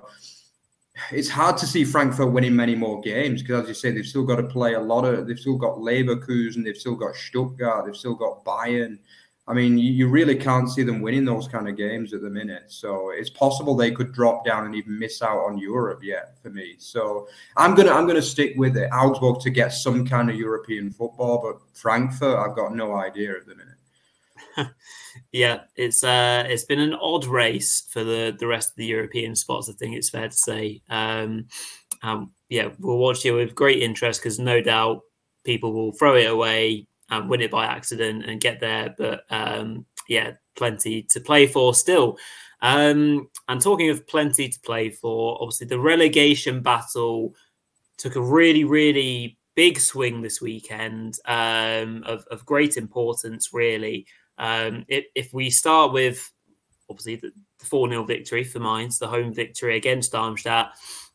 it's hard to see Frankfurt winning many more games, because, as you say, they've still got to play a lot of. They've still got Leverkusen, they've still got Stuttgart, they've still got Bayern. I mean, you, you really can't see them winning those kind of games at the minute. So it's possible they could drop down and even miss out on Europe yet, for me. So I'm gonna I'm gonna stick with it. Augsburg to get some kind of European football, but Frankfurt, I've got no idea at the minute. Yeah, it's uh, it's been an odd race for the, the rest of the European spots, I think it's fair to say. Um, um, yeah, we'll watch it with great interest, because no doubt people will throw it away and win it by accident and get there. But um, yeah, plenty to play for still. Um, and talking of plenty to play for, obviously the relegation battle took a really, really big swing this weekend, um, of, of great importance, really. Um, it, if we start with, obviously, the four nil victory for Mainz, the home victory against Darmstadt,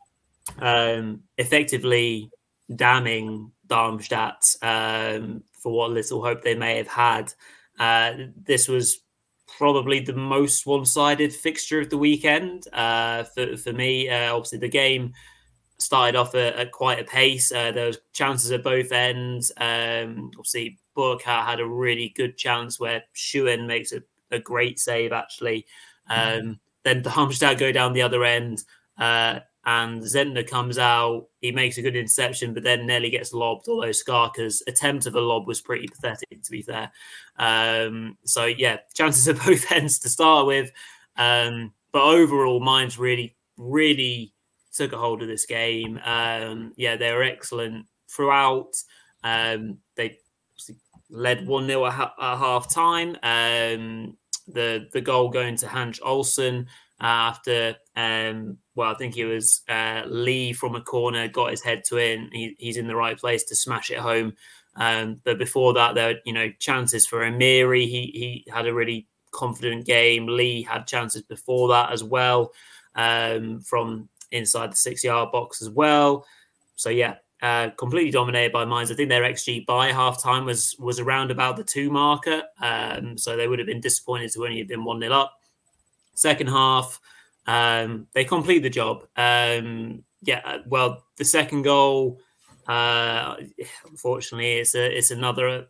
um, effectively damning Darmstadt um, for what little hope they may have had. Uh, this was probably the most one-sided fixture of the weekend uh, for, for me. Uh, obviously, the game started off at, at quite a pace. Uh, there was chances at both ends. Um, obviously, Burkhardt had a really good chance where Schuen makes a, a great save, actually. Um, mm-hmm. Then Darmstadt go down the other end, uh, and Zentner comes out. He makes a good interception, but then nearly gets lobbed, although Skarka's attempt of a lob was pretty pathetic, to be fair. Um, so, yeah, chances at both ends to start with. Um, but overall, Mainz really, really took a hold of this game. Um, yeah, they were excellent throughout. Um, they led one nil at, ha- at half time. Um, the the goal going to Hans Olsen uh, after, um, well, I think it was uh, Lee from a corner got his head to it. And he, he's in the right place to smash it home. Um, but before that, there were, you know, chances for Amiri. He he had a really confident game. Lee had chances before that as well, um, from inside the six-yard box as well. so yeah, uh, completely dominated by Mainz. I think their X G by half time was was around about the two marker. Um, so they would have been disappointed to only have been one nil up. Second half, um, they complete the job. Um, yeah, well, the second goal, uh, unfortunately, it's a it's another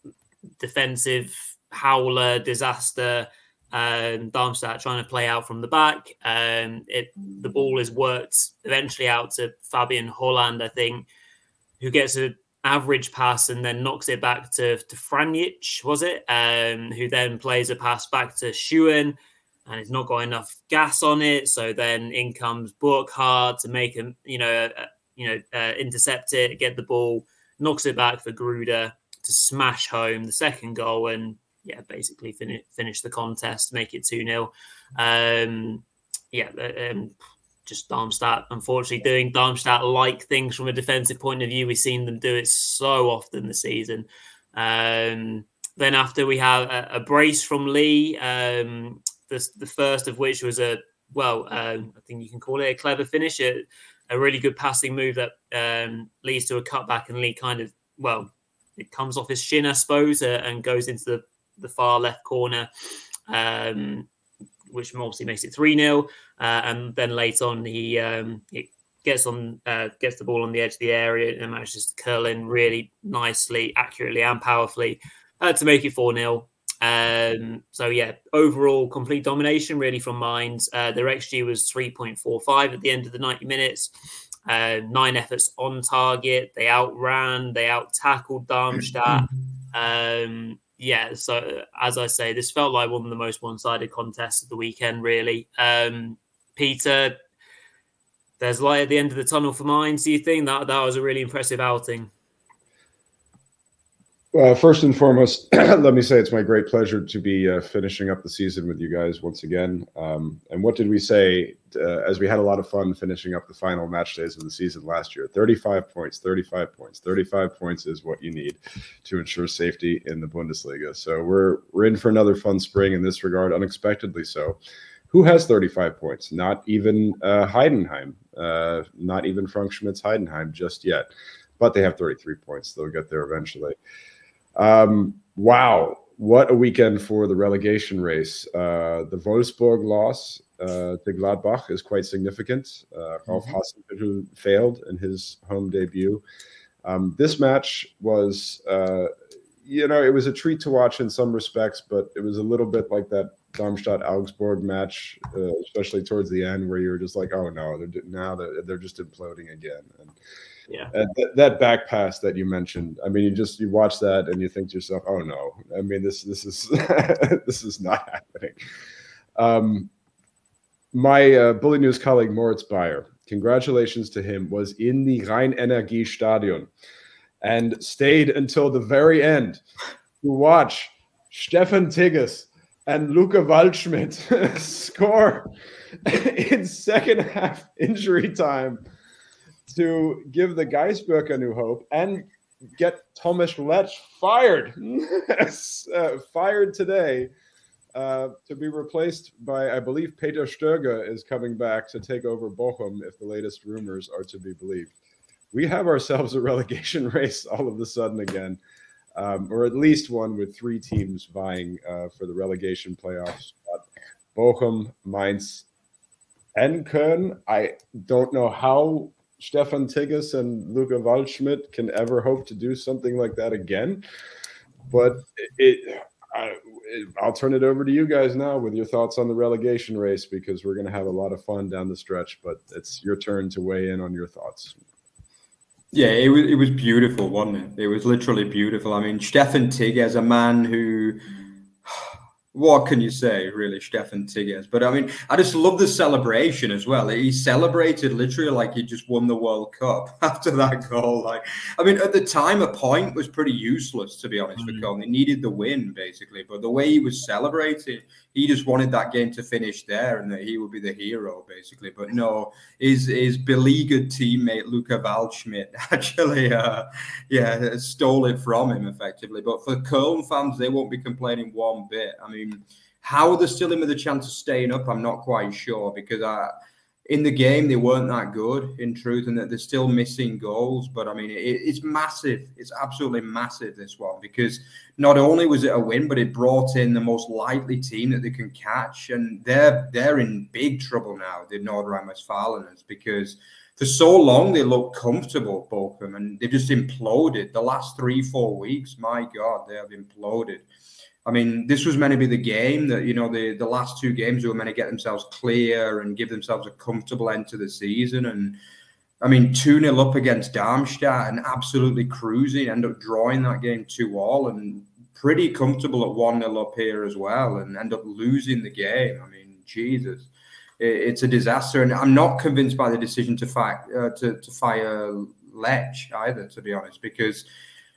defensive howler disaster. Um, Darmstadt trying to play out from the back. Um, it the ball is worked eventually out to Fabian Holland, I think, who gets an average pass and then knocks it back to, to Franjic, was it? Um, who then plays a pass back to Schuhen, and it's not got enough gas on it. So then in comes Burkhardt to make him, you know, uh, you know, uh, intercept it, get the ball, knocks it back for Gruder to smash home the second goal and, yeah, basically finish finish the contest, make it two nil. Um, yeah, um, just Darmstadt, unfortunately, doing Darmstadt-like things from a defensive point of view. We've seen them do it so often this season. Um, then after we have a, a brace from Lee, um, the, the first of which was a, well, um, I think you can call it a clever finish, a, a really good passing move that um, leads to a cutback, and Lee kind of, well, it comes off his shin, I suppose, uh, and goes into the, the far left corner, um, which obviously makes it three nil. Uh, and then late on, he, um, he gets on uh, gets the ball on the edge of the area and manages to curl in really nicely, accurately, and powerfully uh, to make it four nil. Um, so, yeah, overall complete domination really from Mainz. Uh, their X G was three point four five at the end of the ninety minutes. Uh, nine efforts on target. They outran, they out-tackled Darmstadt. Um, yeah, so as I say, this felt like one of the most one-sided contests of the weekend, really. Um, Peter, there's light at the end of the tunnel for Mainz. Do you think that that was a really impressive outing? Well, first and foremost, let me say it's my great pleasure to be uh, finishing up the season with you guys once again. Um, and what did we say uh, as we had a lot of fun finishing up the final match days of the season last year? thirty-five points, thirty-five points. thirty-five points is what you need to ensure safety in the Bundesliga. So we're we're in for another fun spring in this regard, unexpectedly so. Who has thirty-five points? Not even uh, Heidenheim, uh, not even Frank Schmidt's Heidenheim just yet. But they have thirty-three points. They'll get there eventually. Um, wow, what a weekend for the relegation race. Uh, the Wolfsburg loss uh, to Gladbach is quite significant. Uh, Ralf Hasenhüttl failed in his home debut. Um, this match was, uh, you know, it was a treat to watch in some respects, but it was a little bit like that Darmstadt-Augsburg match, uh, especially towards the end, where you were just like, oh no, they're, now they're, they're just imploding again. And Yeah, uh, th- that back pass that you mentioned. I mean, you just you watch that and you think to yourself, "Oh no!" I mean, this this is this is not happening. Um, my uh, Bully News colleague Moritz Bayer, congratulations to him, was in the Rhein-Energie Stadion and stayed until the very end to watch Stefan Tigges and Luca Waldschmidt score in second half injury time to give the Geisberg a new hope and get Thomas Lech fired, uh, fired today uh, to be replaced by, I believe, Peter Stöger is coming back to take over Bochum if the latest rumors are to be believed. We have ourselves a relegation race all of a sudden again, um, or at least one with three teams vying uh, for the relegation playoffs. Bochum, Mainz, and Köln. I don't know how Stefan Tigges and Luca Waldschmidt can ever hope to do something like that again. But it, I, it, I'll turn it over to you guys now with your thoughts on the relegation race, because we're going to have a lot of fun down the stretch. But it's your turn to weigh in on your thoughts. Yeah, it was it was beautiful, wasn't it? It was literally beautiful. I mean, Stefan Tigges, a man who... What can you say, really, Stefan Tigges? But I mean, I just love the celebration as well. He celebrated literally like he just won the World Cup after that goal. Like, I mean, at the time, a point was pretty useless, to be honest, mm-hmm. for Köln. He needed the win, basically. But the way he was celebrating, he just wanted that game to finish there and that he would be the hero, basically. But no, his his beleaguered teammate, Luca Waldschmidt, actually, uh, yeah, stole it from him, effectively. But for Köln fans, they won't be complaining one bit. I mean, how they're still in with a chance of staying up, I'm not quite sure, because I, in the game, they weren't that good, in truth, and that they're still missing goals. But I mean, it, it's massive. It's absolutely massive, this one, because not only was it a win, but it brought in the most likely team that they can catch. And they're they're in big trouble now, the Nordrhein-Westfaleners, because for so long they looked comfortable, Bochum, and they've just imploded. The last three, four weeks, my God, they have imploded. I mean, this was meant to be the game that, you know, the, the last two games they were meant to get themselves clear and give themselves a comfortable end to the season. And, I mean, two nil up against Darmstadt and absolutely cruising, end up drawing that game two all and pretty comfortable at one nil up here as well and end up losing the game. I mean, Jesus, it, it's a disaster. And I'm not convinced by the decision to, fight, uh, to, to fire Lech either, to be honest, because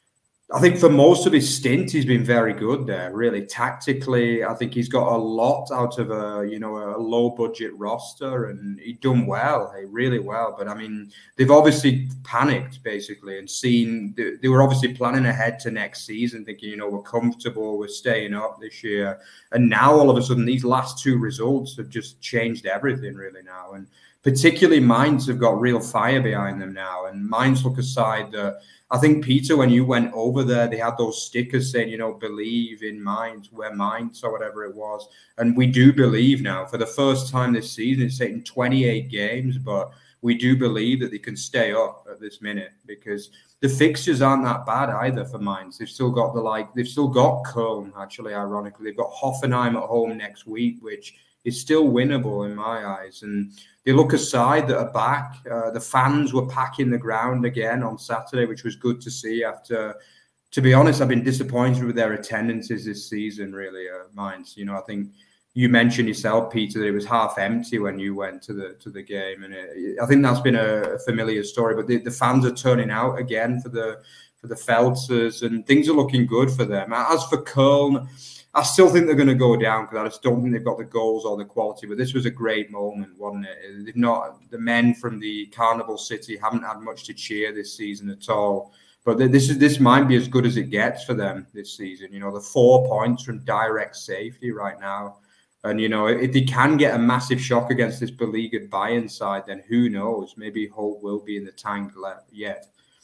I think for most of his stint, he's been very good there, really. Tactically, I think he's got a lot out of a, you know, a low budget roster, and he'd done well, hey, really well. But I mean, they've obviously panicked basically and seen, they, they were obviously planning ahead to next season, thinking, you know, we're comfortable, we're staying up this year. And now all of a sudden, these last two results have just changed everything really now. And particularly Mainz have got real fire behind them now. And Mainz look aside that, I think, Peter, when you went over there, they had those stickers saying, you know, believe in Mainz, we're Mainz, or whatever it was. And we do believe now. For the first time this season, it's taken twenty-eight games, but we do believe that they can stay up at this minute because the fixtures aren't that bad either for Mainz. They've still got the, like, they've still got Köln, actually, ironically. They've got Hoffenheim at home next week, which is still winnable in my eyes. And they look aside that are back. Uh, the fans were packing the ground again on Saturday, which was good to see after, to be honest, I've been disappointed with their attendances this season, really, uh, Mainz. You know, I think you mentioned yourself, Peter, that it was half empty when you went to the to the game. And it, I think that's been a familiar story. But the, the fans are turning out again for the, for the Pfälzers, and things are looking good for them. As for Köln, I still think they're going to go down because I just don't think they've got the goals or the quality. But this was a great moment, wasn't it? They've not, the men from the Carnival City haven't had much to cheer this season at all. But this is this might be as good as it gets for them this season. You know, the four points from direct safety right now. And, you know, if they can get a massive shock against this beleaguered Bayern side, then who knows? Maybe hope will be in the tank yet.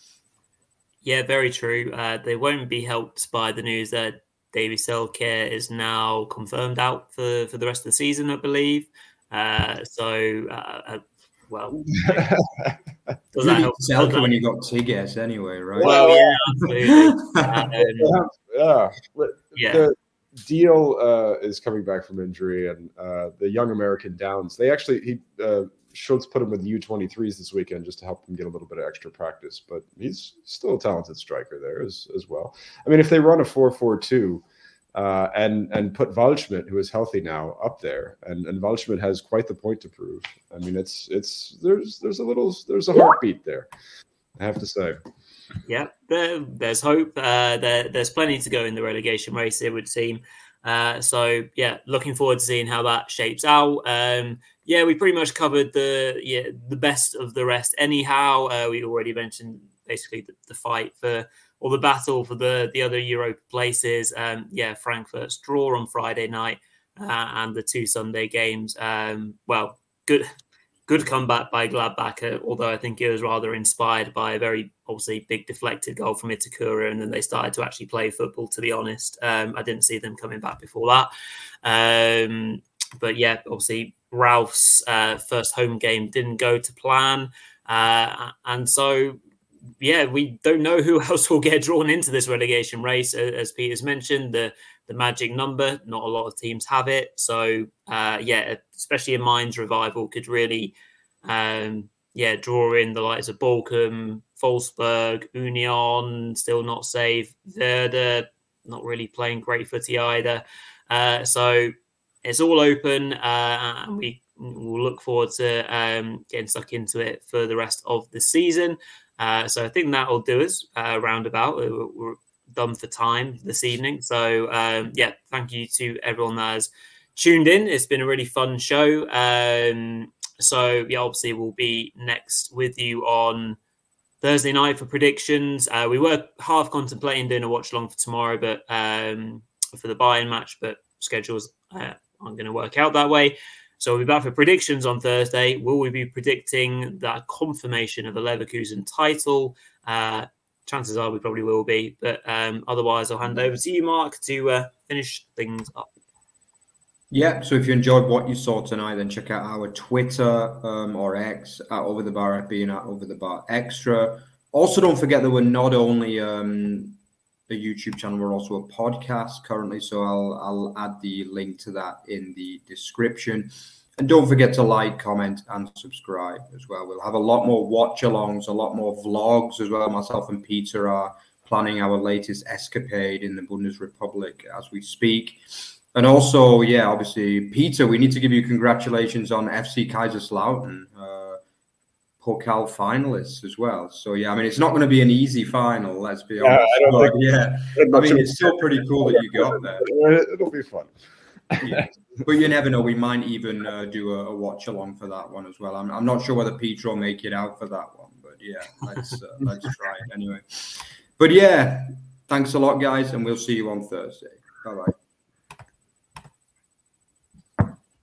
Yeah, very true. Uh, they won't be helped by the news that Davy Selke is now confirmed out for, for the rest of the season, I believe. Uh, so, uh, uh, well, does that help Selke when you got Tigges anyway, right? Well, yeah, absolutely. um, yeah, yeah. The deal uh, is coming back from injury, and uh, the young American Downs. They actually he uh, Schultz put him with the U twenty-threes this weekend just to help him get a little bit of extra practice. But he's still a talented striker there as, as well. I mean, if they run a four four two uh, and and put Waldschmidt, who is healthy now, up there, and and Waldschmidt has quite the point to prove. I mean, it's it's there's there's a little there's a heartbeat there, I have to say. Yeah, there, there's hope. Uh, there, there's plenty to go in the relegation race, it would seem. Uh, so, yeah, looking forward to seeing how that shapes out. Um, yeah, we pretty much covered the yeah the best of the rest anyhow. Uh, we already mentioned basically the, the fight for, or the battle for the, the other Europa places. Um, yeah, Frankfurt's draw on Friday night uh, and the two Sunday games. Um, well, good good comeback by Gladbach, although I think it was rather inspired by a very, obviously, big deflected goal from Itakura, and then they started to actually play football, to be honest. Um, I didn't see them coming back before that. Um, but yeah, obviously, Ralph's uh, first home game didn't go to plan. Uh, and so, yeah, we don't know who else will get drawn into this relegation race. As Peter's mentioned, the the magic number, not a lot of teams have it. So, uh, yeah, especially in Mainz, Revival could really, um, yeah, draw in the likes of Bochum, Wolfsburg, Union, still not safe. Werder, not really playing great footy either. Uh, so it's all open, uh, and we will look forward to um, getting stuck into it for the rest of the season. Uh, so I think that will do us uh, roundabout. We're, we're done for time this evening. So, um, yeah, thank you to everyone that has tuned in. It's been a really fun show. Um, so, yeah, obviously we'll be next with you on Thursday night for predictions. Uh, we were half contemplating doing a watch along for tomorrow, but um, for the Bayern match, but schedules uh, aren't going to work out that way. So we'll be back for predictions on Thursday. Will we be predicting that confirmation of the Leverkusen title? Uh, chances are we probably will be. But um, otherwise, I'll hand over to you, Mark, to uh, finish things up. Yeah, so if you enjoyed what you saw tonight, then check out our Twitter um, or X at Over the Bar F B and at Over the Bar Extra. Also, don't forget that we're not only um, a YouTube channel, we're also a podcast currently. So I'll I'll add the link to that in the description. And don't forget to like, comment, and subscribe as well. We'll have a lot more watch-alongs, a lot more vlogs as well. Myself and Peter are planning our latest escapade in the Bundesrepublik as we speak. And also, yeah, obviously, Peter, we need to give you congratulations on F C Kaiserslautern, uh, Pokal finalists as well. So, yeah, I mean, it's not going to be an easy final, let's be honest. Yeah, I don't but, think yeah, I mean, it's still pretty cool that you got there. It'll be fun. Yeah. But you never know. We might even uh, do a, a watch along for that one as well. I'm, I'm not sure whether Peter will make it out for that one, but yeah, let's uh, let's try it anyway. But yeah, thanks a lot, guys, and we'll see you on Thursday. Bye bye.